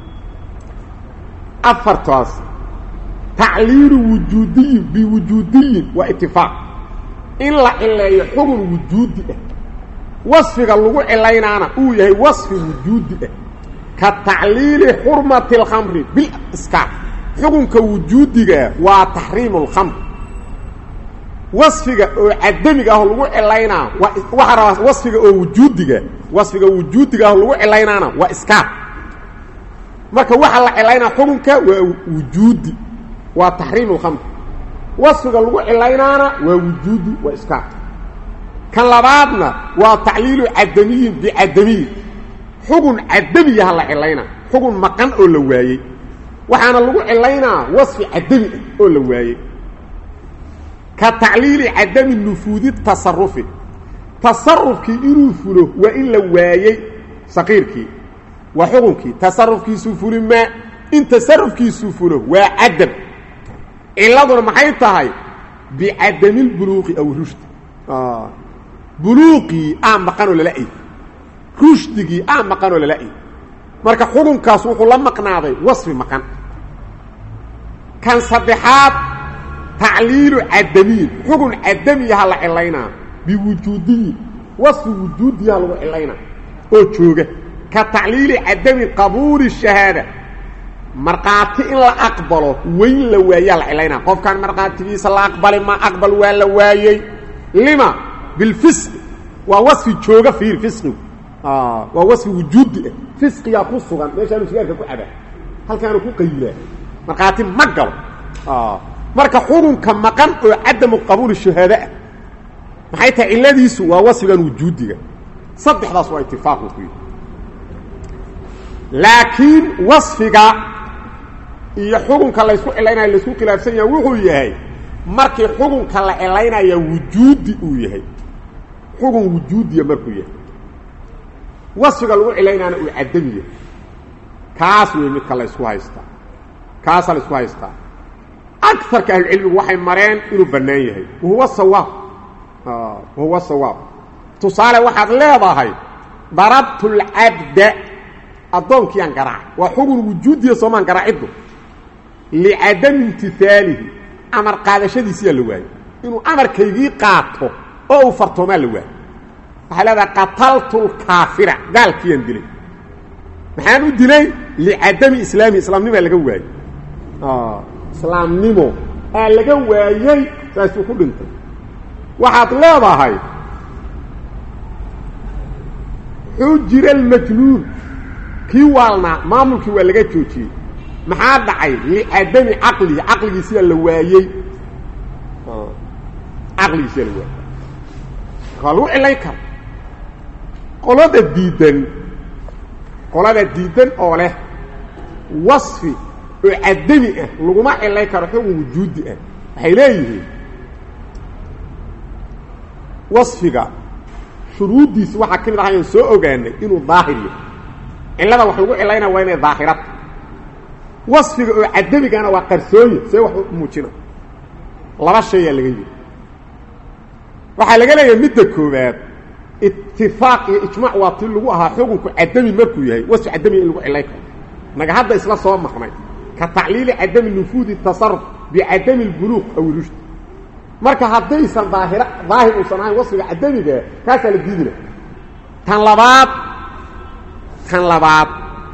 afartaas ta'liil wujudi bi wujudi wa ittifaaq illa illa hukum wujudi wasfiga lagu cilaynaana uu yahay wasfi wujuudi ka ta'liil hurmati al-khamr bil iska xukunka wujuudiga waa tahriimul khamr wasfiga oo adamiga ah lagu cilaynaa waxa wasfiga oo wujuudiga lagu cilaynaana waa iska marka waxa la cilaynaa xukunka waa wujuudi waa tahriimul khamr wasfiga lagu cilaynaana waa wujuudi waa iska kan labaadna waa ta'liilu adami bi adami xukun adami ah la cilayna xukun maqan oo la waayay waxaana lagu cilaynaa wasfi adami oo la waayay ka ta'liili adami nufuudi tasarrufi tasarrufki inuu fulo waa in la waayay saqiirki wa xukunki tasarrufki sufulima in tasarrufki sufulo waa adam illaduna maxay tahay bi adami buluuqi aw rushd buluuqi aan maqano lalaay rushdigi aan maqano lalaay marka xukunkaas wuxuu la maqnaaday wasfi maqan kan saddexaad ta'liilu adami xukun adami la cilayna bi wujudi wasfi wujudi lagu cilayna oo jooga ka ta'liili adami qabuul shahada marqaati in la aqbalo weyn la waayaa la cilayna qofkan marqaatigiisa la aqbali ma aqbal waa la waayay lima bil fisq wa wasfi jooga fiir fisqi wa wasfi wujudi fisqiya ku sugan meeshaan sigaarka ku caba halkaan ku qayla marqaati ma galo marka xukunka maqan oo cadamu qabuul shuhada maxay tahay iladiisu waa wasfigan wujudiga saddexdaas waa ittifaaq ku laakiin wasfiga iyo xukunka la isku cilaynayo la isku khilaafsan yahay wuxuu yahay markii xukunka la cilaynayo wujudi uu yahay xukun wujudiya markuu yahay wasfiga lagu cilaynayna uu cadamiyo kaas weey mid kala isku haysta kaas la isku haysta akthar ka cilmigu waxay mareen inuu banaan yahay huwa sawaab huwa sawaab tusaale waxaad leedahay darabtul abda adoonki aan garaac waa xukun wujudiya soomaan garaacidu li'adam imtithalihi amar qaadashadiisa la waayay inuu amarkaygii qaato oo uu fartoomaa la waayay waxa leedahay qataltul kaafira daalkiyan dilay maxaan u dilay li'adam islaamnimo laga waayay islaamnimo laga waayay saasuu ku dhintay waxaad leedahay xujir al-majnuun kii waalna maamulkii waa laga joojiyey maxaa dhacay li'adami aqligiisa la waayay aqligiisa la waayay qalu ilayka qolada diidan oo leh wasfi oo adami ah laguma ilay karo xukun wujudi ah waxay leeyihiin wasfiga shuruudiisa waxa kamid ah in soo ogaanay inuu daahir yahay ilada wax lagu cilayna waa inay daahirad wasfiga oo adamigana waa qarsooyin see wax muujina laba shay laga yiri waxa laga leeyahay midda koobaad ittifaaq iyo ijmaac waa tii lagu ahaa xukunku adami markuu yahay wasfi adami in lagu cilay karo naga hadda isla soo marnay ka tacliil adami nufuudi tasarruf bi adami al-bulugh aw rushd marka haddaysan daahir u sanayn wasfiga adamiga kaas la diidina tan labaad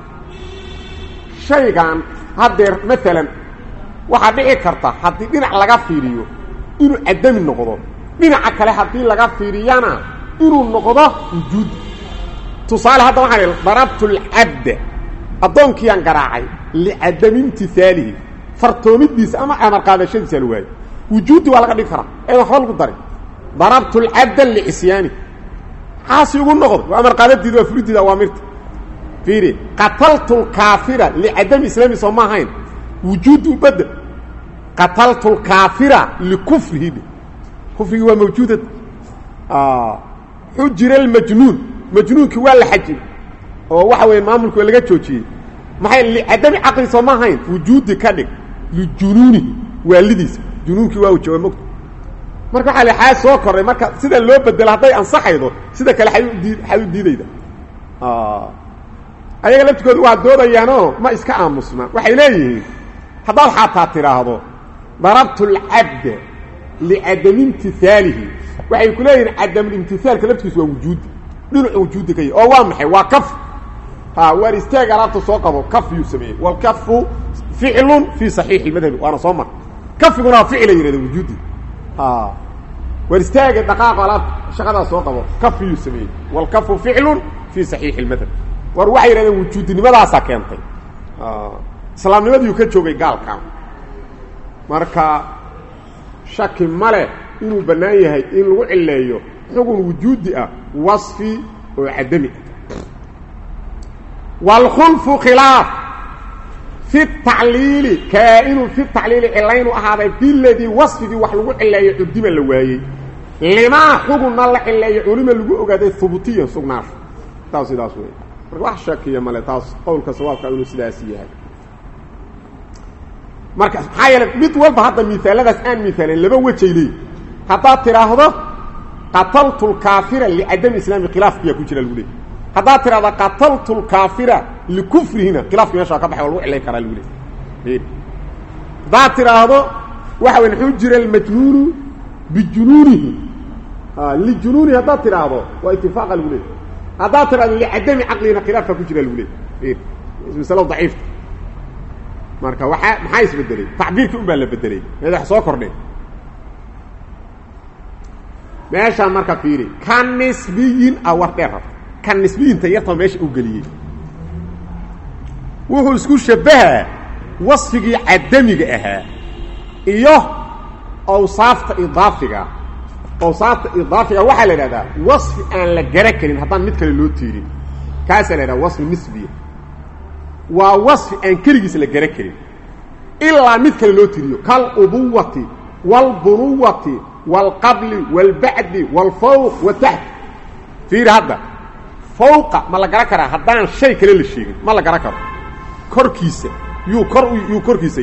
shaygan hadeer maalan waxa dhici karta hadii dhinac laga fiiriyo inuu adami noqdo dhinaca kale hadii laga fiiriyana inuu noqdo wujud tusaale hadda waxaan darabtul abd adoonkiyan garaacay li adami imtithalihi fartoomidiisa ama amar qaadashadiisa la waayay wujudi waa laga dhig karaa ee wax lagu daray darabtul abd li isyani xaasi ugu noqdo amar qaadadiisa waa furidida waa mirta fiiri qataltul kaafira li adami islami soomahayn wujudu bad qataltul kaafira li kufrihi kufrihi waa mawjuud xujir al-majnuun majnuunki waa la xajin oo waxa weey maamulku laga joojiyay maxay li adami aqli soomahayn wujudi ka dhig li jununi walidiisa junuunki waa jooga mogto marka waxa la xaas soo koray marka sida loo bedelo haday ansaxaydo sida kale xayu diidayda ayaga laftigoodu waa doodayaano ma iska aamusna waxay leeyihiin haddii xataa tiraahdo darabtul abd li adam imtithalihi waxay ku leeyihiin adam imtithal ka laftigiisu waa wujud dhinac wujudi kay oo waa maxay waa kaf war istaag arabta soo qabo kaf yusamee wal kafu fi'lun fi sahih al-madhhab wa ana soma kafiguna ficil yiraahdo wujudi war istaag daqaaq ala shaqada soo qabo kaf yusamee wal kafu fi'lun fi sahih al-madhhab war waxay yiraahdeen wujudnimadaas keentay islaamnimadii ka joogay gaalka marka shaki male inuu banaan yahay in lagu cileeyo xukun wujudi ah wasfi oo adami wal khulfu khilaf fi at-ta'lil kaa'inu fi at-ta'lil ilaynu ahaaday billadhi wasfi wax lagu cileeyo udima la waayay lima xukun la cileeyo ulima lagu ogaaday thubutiyan sugnaaf taas sidaas weey marka wax shakiya male taas qowlka sawaabka inuu sidaas yahay marka hayla mid walba hadda miisaaladaas aan miisaalin laba wajaylee hadda tiraahdo qataltul kaafira li adam islaami khilaafkiya ku jira lagu leeyahay hadda tiraahdo qataltul kaafira li kufrihina khilaafkiya meesha ka baxay lagu cilay kara lagu leeyahay hadda tiraahdo waxa weyn xujir al-majnun bi jununihi li jununi hadda tiraahdo waa ittifaaqa lagu leeyahay hadda tiraahdo li adam aqlina khilaafa ku jira lagu leeyahay misal dhaif marka maxaa isbedelay tacbiirkii baa la bedelay madax soo kordhay meesha marka fiiri kan nisbiyin awar dheer kan nisbiyin tayarta meesha u galiyay wuxuu isku shabaha wasfigii cadamiga ahaa iyo awsaafta idaafiga waxa la yiraahdaa wasfi aan la gara karin haddaan mid kale loo tiirin kaas la yiraahdaa wasfi nisbiya waa wasfi aan kaligiis la gara karin ilaa mid kale loo tiiriyo kal ubuwati wal buruwati wal qabli wal ba'di wal fawq wa taht fiir hada fawqa ma la gara karaa haddaan shay kale la sheegin ma la gara karo korkiisa yuu korkiisa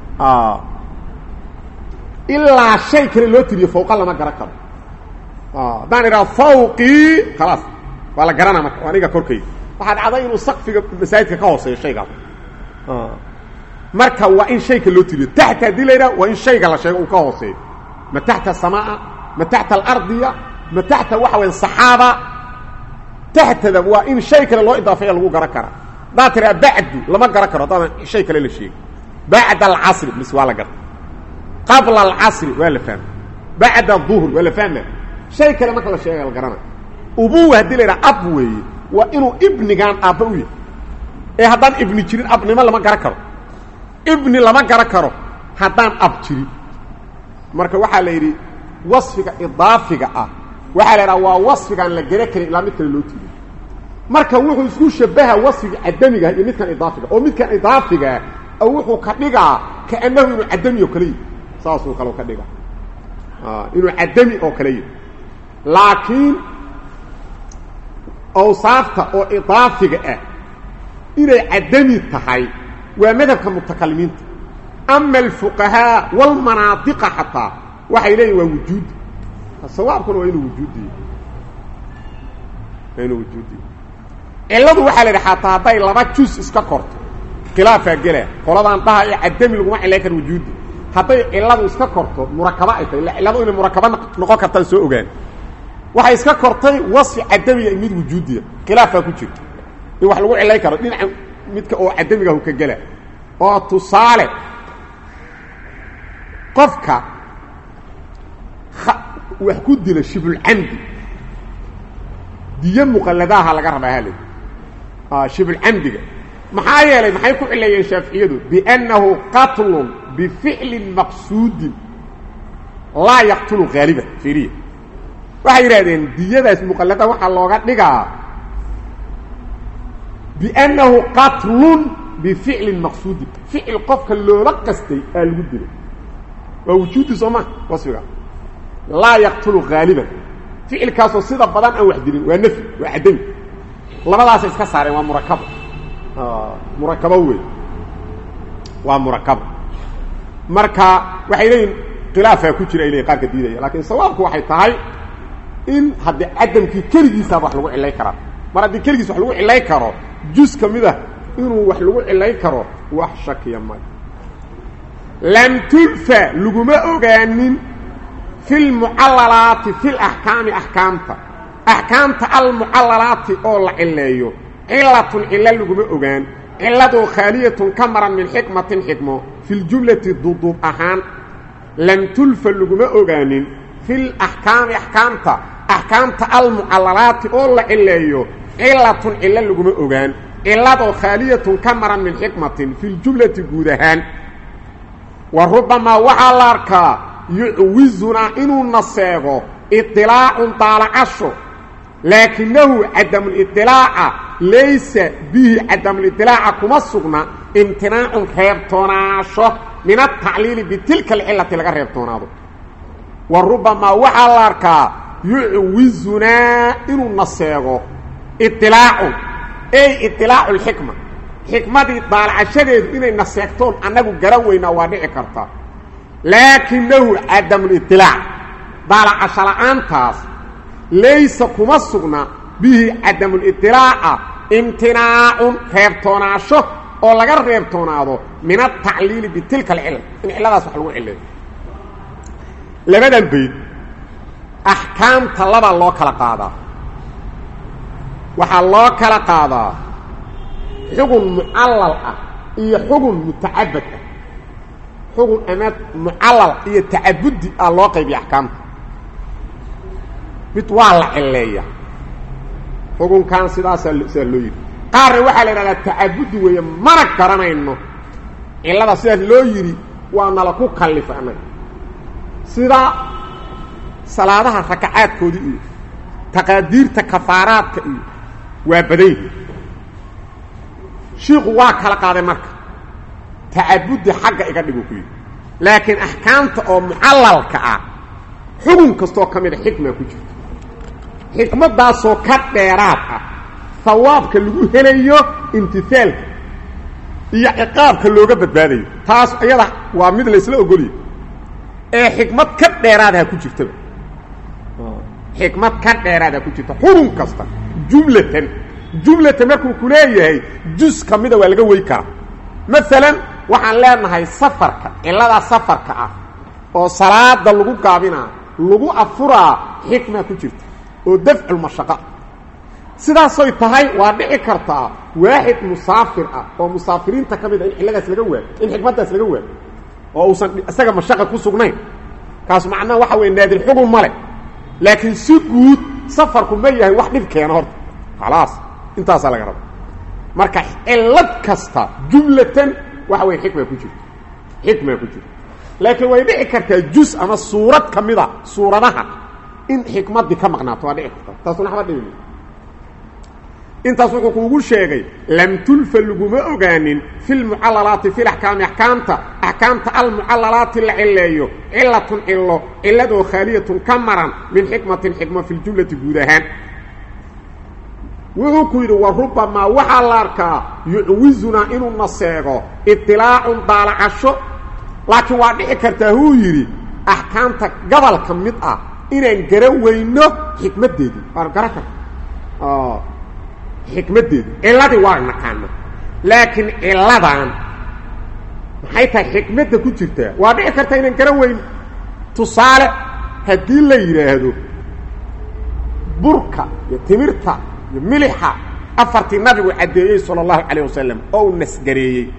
ilaa shay kale loo tiriyo fawqa lama gara karo haddaan idhaha fawqii khalaas waa la garanaa marka aniga korkayga waxaa dhacday inuu saqfiga masaajidka ka hooseeyo shaygaas marka waa in shayka loo tiriyo taxta haddii la yidhaha waa in shayga la sheego uu ka hooseeyo ma taxta samaa ma taxta alardiya ma taxta waxa weya saxaaba taxtada waa in shay kale loo idaafeeya lagu garan karaa haddaad tiraa bacdu lama garan karo haddaadan shay kale la sheegin bacda alcasri mis waa la garta qabla alcasri waa la fahma bacda aduhr waa la fahma shay kale marka la sheega la garana ubuwa haddii la yidhaha ab weeye waa inuu ibnigaan aabba u yahay ee haddaan ibni jirin abnimo lama garan karo ibni lama garan karo haddaan ab jirin marka waxaa la yidhi wasfiga idaafiga ah waxaa la yidhaha waa wasfigaan la gara karin ilaa mid kale loo tiiriyo marka wuxuu isku shabaha wasfiga cadamiga iyo midkan idaafiga oo midkan idaafiga oo wuxuu ka dhigaa kaanahu inuu cadami oo kale yahay saasuu kale ka dhigaa inuu cadami oo kale yahay laakiin awsaafta oo idaafiga ah inay cadami tahay waa madhabka mutakalimiinta ama alfuqahaa walmanaatiqa xataa waxay leeyihin waa wujuud sawaabkuna waa inuu wujuudiyo ciladu waxaa la yidhi xataa hadday laba juz iska korto khilaafaa gela qoladaan dhaha ee cadami laguma cilayn karo wujuudi hadday ciladu iska korto murakaba ay tahay ciladu inay murakaba noqon kartaan soo ogaan waxay iska kortay wasfi cadamiga mid wujuudiya khilaafaa ku jirta in wax lagu cilayn karo dhinaca midka oo cadamiga hu ka gela oo tusaale qofka wax ku dila shibul camdi diya muqalladaha laga rabaa hal shibul camdiga maxaa yeelay maxay ku cilayeen shaafiiciyadu biannahu qatlun bificlin maqsuudin laa yaqtulu ghaaliban fiiriya waxay yidhahdeen diyadaas muqallada waxaa looga dhigaa biannahu qatlun bificlin maqsuudin ficil qofka loola qastay aa lagu dilay waa wujuudi soo ma wasfiga laa yaqtulu ghaaliban ficilkaasoo sida badan aan wax dilin waa nafyi waa cadami labadaasay iska saareen waa murakabo murakabo wey waa murakabo marka waxay leeyihin khilaafaa ku jira ay leeyihin qaarka diidaya laakiin sawaabku waxay tahay in haddii cadamkii keligiisaaba wax lagu cilayn karaa mar haddii keligiis wax lagu cilayn karo juz ka mid ah inuu wax lagu cilayn karo wax shakiya may lam tulfa laguma ogaanin في المعللات في الأحكام أحكامta المعللات oo la cileeyo علة إلا لغما ogaan علadu خالية كمرا من حكمة حكمة في الجملة ضدوب أهان لم تلف لغما ogaanin في الأحكام أحكامta المعللات oo la cileeyo علة إلا لغما ogaan علadu خالية كمرا من حكمة في الجملة guud ahaan وربما وحا la arkaa يعوزنا إنه نصيغه اطلاع طالعشه لكنه عدم الاطلاع ليس به عدم الاطلاع كما سقنا امتناع خيبتوناشه من التعليل بتلك العلة لغا ريبتوناده وربما وحالارك يعوزنا إنه نصيغه اطلاع أي اطلاع الحكمة حكمة طالعشه إنه نصيغتون أنه قروينا وانعي كرتا لكنه عدم الاطلاع طالع شلعانتاس ليس كما سقنا به عدم الاطلاع امتناع خيبتوناشه oo laga reebtoonaado min at-ta'lil bi tilka al-ilm in iladaas wax lagu cileeyo labadan bayd ahkaamta laba loo kala qaadaa waxa loo kala qaadaa xugun mu'allal ah iyo xugun mutacabad ah xugun ama mucallal iyo tacabudi ah loo qaybiyo axkaamta mid waa la cileeya xukunkan sidaasaa loo yidhi qaarna waxaa la yidhahdaa tacabudi weeye mana garanayno cilada sidaas loo yidhi waa nala ku kallifa annaga sida salaadaha rakacaadkoodii iyo taqaadiirta kafaaraadka iyo waa badan yihiin shiiku waa kala qaaday marka tacabudi xagga iga dhigu ku yidhi laakiin axkaamta oo mucallalka ah xugun kastoo ka mida xikma ku jirto xikmaddaasoo ka dheeraad ah hawaabka lagu helayo imtihaalka iyo ciqaabka looga badbaadayo taas iyada waa mid laysla ogolyahy ee xikmad ka dheeraadaha ku jirtaba xikmad ka dheeraadaha ku jirta xurun kasta jumlatan markuu ku leeyahay jus ka mida waa laga wey karaa maalan waxaan leenahay safarka ciladaa safarka ah oo salaada lagu gaabinaa lagu afuraa xikma ku jirta oo dafculmashaqa sidaasoy tahay waa dhici kartaa waaxid musaafir ah oo musaafiriinta ka mid a in ciladaas laga waayo in xikmaddaas laga waayo oo uusan isaga mashaqa ku sugnayn kaas macnaha waxa weeye naadir xugun male laakiin si guud safarku ma yahay wax dhib keena horta khalaas intaasaa laga raba marka cilad kasta jumlatan waxa weeye xikma ku jirto laakiin way dhici kartaa jus ama suurad ka mida suuradaha in xikmaddii ka maqnaato waa dhici karta taasuna waxba dhibin intaas wuxuu kuugu sheegay lam tulfa laguma ogaanin fi lmucallalaati fi laxkaami axkaamta almucallalaati la cileeyo cilatun ciladoo khaaliyatun ka maran min xikmatin xikma fi ljumlati guud ahaan wuxuu ku yidhi wa rubamaa waxaa la arkaa yucwizunaa inuu naseego iطilaacun daalacasho laakiin waa dhici kartaa huu yidhi axkaamta gobolka mid ah inaan gara weyno xikmaddeedii waan gara karta xikmaddeedu ciladii waa naqaana laakiin ciladan maxay tahay xikmadda ku jirtaa waa dhici karta inaan gara weyno tusaale haddii la yidhaahdo burka iyo timirta iyo milixa afartii nabigu caddeeyey sala allahu calayh wasalam oo u nasgareeyey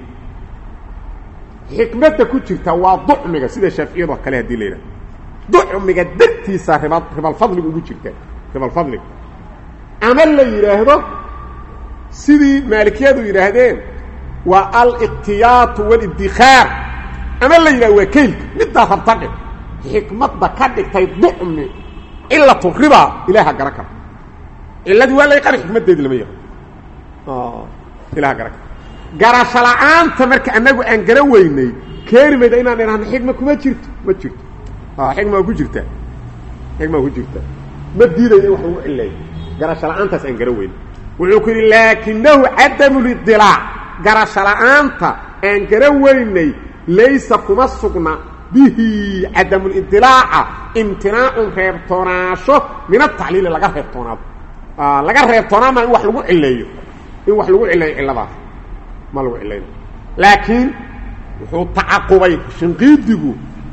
xikmadda ku jirta waa ducmiga sida shaaficiyado kale haddii la yidhahdo ducmiga dartiisa ribalfadliga ugu jirta ribalfadliga ama la yidhaahdo sidii maalikiyadu yidhaahdeen waa aliqtiyaatu walibdikaar ama la yidhahdo waa kaylka middaas habta dhig xikmadda ka dhigtay ducmi cilatu riba ilaaha gara kara ciladii waa la yaqaan xikmaddeedi lama yaqan ilaha gara kara garasho la-aanta marka anagu aan gara weynay keeni mayda inaan idhahno xikma kuma jirto ma jirto xikma waa ku jirtaa xikma waa ku jirtaa ma diidayo in wax lagu cileeyo garasho la-aantaas aan gara weynay wuxuu ku yidhi laakinahu cadamu lidilaac garasho la-aanta aan gara weynay laysa kuma sugna bihi cadamulidilaaca imtinaacun reebtoonaasho min atacliili laga reebtoonaado laga reebtoonaama in wax lagu cileeyo ciladaas ma lagu cilayno laakiin wuxuu tacaqubay shinqiidigu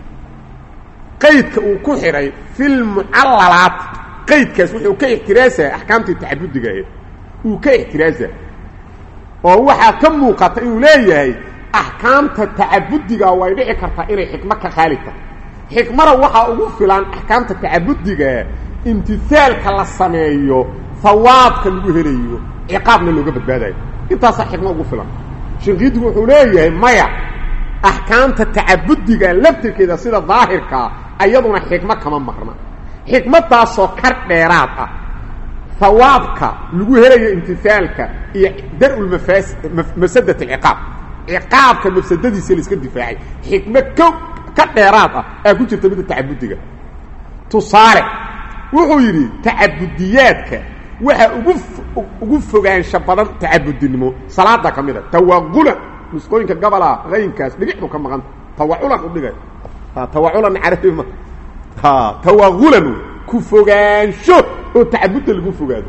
qaydka uu ku xidhay fi lmucallalaat qaydkaas wuxuu ka ixtiraasaya axkaamtii tacabudiga ahayd uu ka ixtiraasa oo waxaa ka muuqata inuu leeyahay axkaamta tacabudiga way dhici kartaa inay xikmo ka khaali tahay xikmada waxaa ugu filan axkaamta tacabudiga imtisaalka la sameeyo hawaabka lagu helayo ciqaabna looga badbaadayo intaasaa xikmo ugu filan shinqiidigu wuxuu leeyahay maya axkaamta tacabudiga laftirkeeda sida daahirkaa ayaduna xikmo kama maqna xikmadaasoo kar dheeraad ah hawaabka lagu helayo imtisaalka iyo dar-ulmafsadat alciqaab ciqaabka mafsadadiisa la iska difaacay xikmo ka dheeraad ah aa ku jirta midda tacabudiga tusaale wuxuu yidhi tacabudiyaadka waxa ugu fogaansha badan tacabudinimo salaada ka mid a tawaqulan nusqooyinka gobola qaynkaas dhibicdu ka maqan tawaculan u dhigay tawaculan carabi ma tawaqulan ku fogaansho oo tacabudda lagu fogaado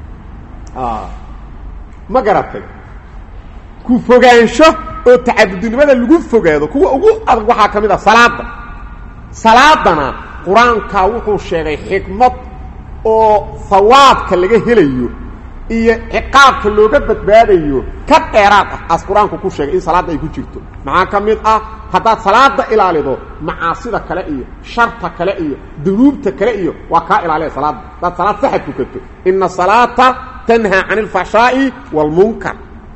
ma garatay ku fogaansho oo tacabudinimada lagu fogaado kuwa ugu adag waxaa ka mid a salaadana qur-aanka wuxuu sheegay xikmad oo hawaabka laga helayo iyo ciqaabka looga badbaadayo ka dheeraad ah as quraanku ku sheegay in salaada ay ku jirto maxaa kamid ah hadaad salaada ilaalido macaasida kale iyo sharta kale iyo dunuubta kale iyo waa ka ilaaliyo salaada dad salaad sax ku kato inna salata tanha 'anil fahsha'i wal munkar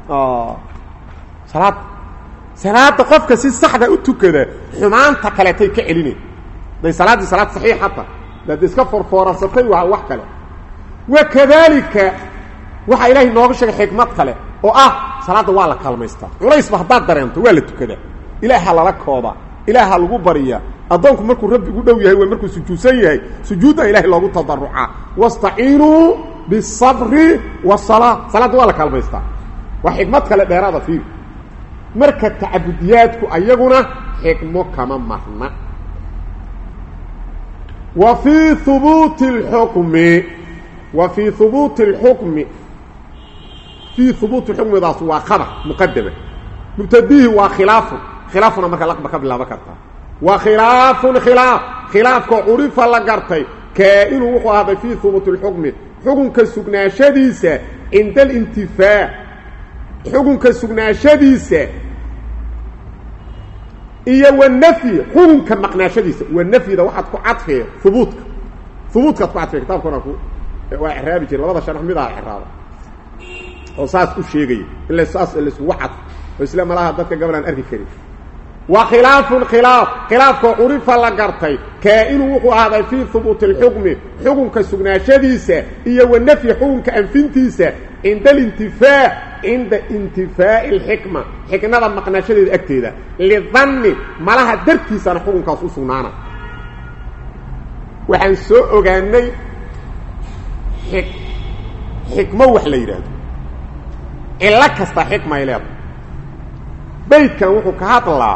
salaada qofka si saxda u tukada xumaanta kale tay ka celinay day salaad saxiixata dad iska forfoorasatay waa wax kale wakadalika waxa ilaahay nooga sheegay xikmad kale oo ah salaada waa la kalmaysta culays ba hadaad dareento waa la tukada ilaaha la kooba ilaaha lagu bariya adoonku markuu rabbi u dhow yahay waa markuu sujuudsan yahay sujuuda ilaahay loogu tadarruca wasta'inu bis-sabri was-salah salaada waa la kalmaysta waa xikmad kale dheeraada fiir marka ta'abudiyaadku ayaguna xikmo kama marna wa fi thubuti al-hukmi وفي ثبوت الحكم في ثبوت الحكم ذا سوا خبر مقدمه مبتديه خلافنا marka la bilaabo karta خلاف عرف la gartay ka inuu wuxuu ahaday في ثبوت الحكم xukunka sugnaashadiisa inda الانتفاع xukunka sugnaashadiisa iyo والنفي xukunka maqnaashadiisa والنفي da waxaad ku cadfee ثبوتka ku cadfee kitabkuna ku waa ixraabi jiray labada sharax mid ah ixraaba oo saas u sheegay illa saas ila isku waxad oo islaam laha dadka gabalan arki kari wa khilaafku urifa la gartay ka inuu wuxuu aaday fi thubut al-hukm xukunka sugnaashadiisa iyo wanafi xukunka anfintiisa inda intifaa al-hikma xikmada maqnaashadeeda agteeda li dhanni malaha dartiisa xukunkaas u sugnaana waxaan soo ogaanay حكمه وحلا يراد إلا كستا حكمة يلاد بيت كان وحو كهات الله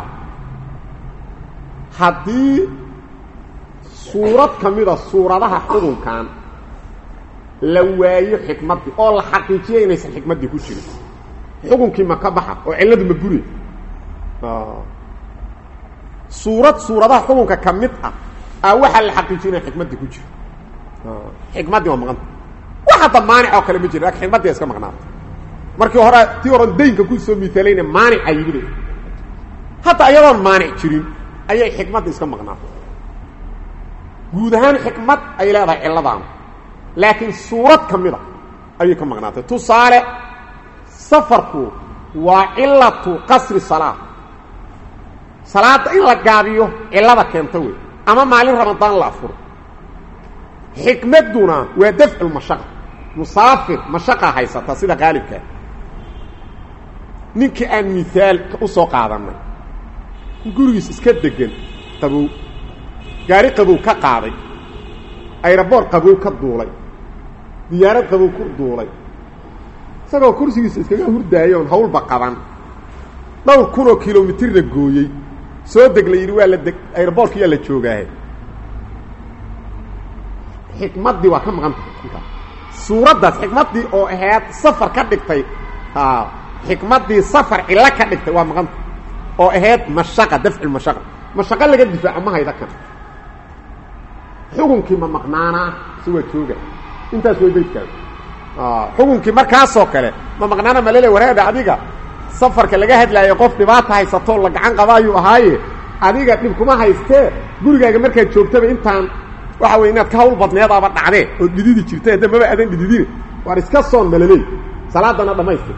هدي صورة كميدة صورة لها حكم كان لواي حكمة دي أول حقيقية ينسى الحكمة دي كوشي حكم كما كبحة وعلاد مبوري صورة لها حكم كميدة أوحا الحقيقية الحكمة دي كوشي حكمة دي ومغنط وحتى مانع او كلمه جيره لكن حكمه اسك مقنات markii hore tii oran deynka ku soo miisalayna maanic ay yiri hatta ayadoon maanic jirin ayay xikmad iska maqnaa guud ahaan xikmad ay leedahay ciladan laakiin suurad kamida ay ka maqnaatay tusaale safarku waa cilatu qasri salaada in la gaabiyo cilada keento way ama maalin ramadaan la afuro حكمتنا ودفع المشقة مسافر مشقة حيثة سيدة غالبك نينك أن مثال كأسوق عظمنا نقوليس اسكت دقل طبو قاري قبو كقاضي أي ربور قبو كالدولي ديارات قبو كالدولي ساقو كرسيس اسكت هردايون هول بقضان لو كنو كيلومتر رقويي سو دقل يروي لدك أي ربور كيا لتشوقاه حكمتي وكم غنت صورة حكمتي أو هاد سفر كدكتي حكمتي سفر إلا كدكتي ومغنت أو هاد مشقة دفع المشقة اللي قد دفع ما هيدا كان حكم كما مقنانا سوى توجه انت سوى بيت كان حكم كما كاسو كله ما مقنانا مليله ورهد عديقة سفر كلا جاهد لا يقف دبات هاي سطول لك عن قضايا هاي عديقة نبكما هايسته قولي مركز جوبته انتان waxa weey inaad ka hawl badneed aba dhacday oo dididi jirtay hadaba ma aadan dididin war iska soon malalay salaadana dhameystay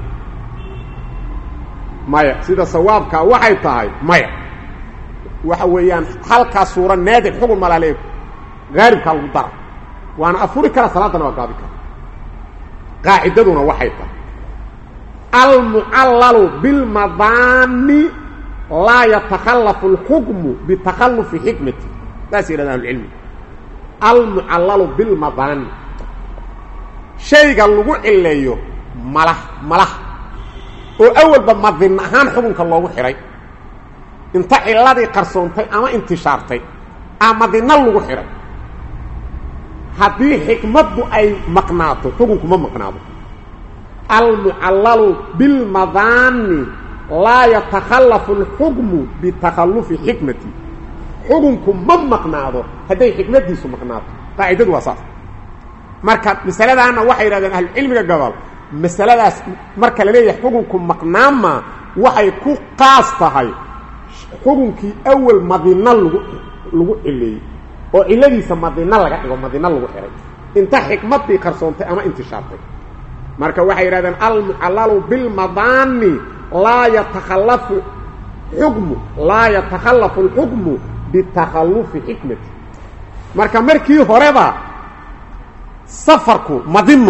maya sida sawaabka waxay tahay maya waxa weeyaan halka suura naadir xugun malalay gaalibka lagu dar waana afuri kala salaadana waa gaabi kara qaacidaduna waxay tahay al mu'allalu bil madani la yatakhallafu al hukmu bi takhallufi hikmati dasira al ilmi المعلل بالمضان شيء لو عليو ملح oo awal ba madin ahaan xubunka loogu xiray inta ciladii qarsoontay ama intishaartay ama madina lagu xiray hadii xikmadu ay maqnaato xubunku ma maqnaado al mu'allalu bil madani la yatakhallafu al hukmu bi takhallufi hikmati حكمكم ما مقناده هذه حكمتي سو مقناده قاعده واساس marka masaladaana waxay yiraahdeen ahlu cilmiga gobol masaladaas marka la leeyahay xukunku maqnaama waxay ku qaas tahay xukunkii awal madina lagu cileeyay oo ciladiisa madina laga dhigo madina lagu xiray inta xikmadii qarsoontay ama intishaartay marka waxay yiraahdeen al-mu'allalu bil madani la yatakhallafu hukmu la yatakhallafu al-hukmu bitakhallufi hikmati marka markii horeba safarku madinu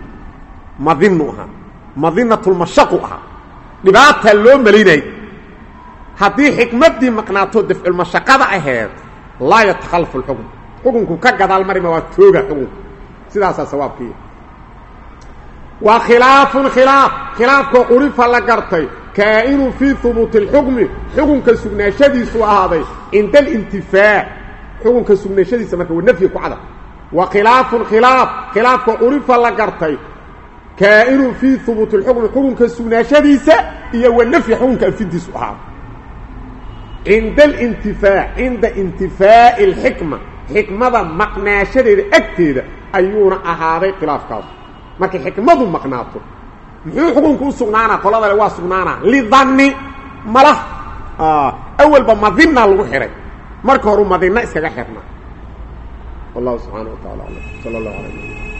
madinatul mashaqu dhibaata loo malinay hadii xikmadii maqnaato dafcul mashaqada aheed la yatakhallafu al-hukm xukunku ka gadaal marima waa tooga xukunku sidaas sawaabkii wa khilaafku urifa la gartay kaa'inu fi thubut al-hukm xukunka sugnaashadiisu ahaaday inta al-intifaa xukunka sugnaashadiisa marka nafyi ku cada wa khilaafku urifa la gartay kaa'inu fi thubut al-hukm xukunka sugnaashadiisa iyo wa nafyi xukunka anfidiisu ahaaday عند انتفاء الحكمة حكمة مقناشة أكتيدة أيونا أهاري خلاف كاس markay xikmadu maqnaato muxuu xukunku u sugnaana qolada waa sugnaana lidhanni mala awal ba madina lagu xiray marka hore madina iskaga xirna wallahu subhanahu wa ta'ala sallallahu alayhi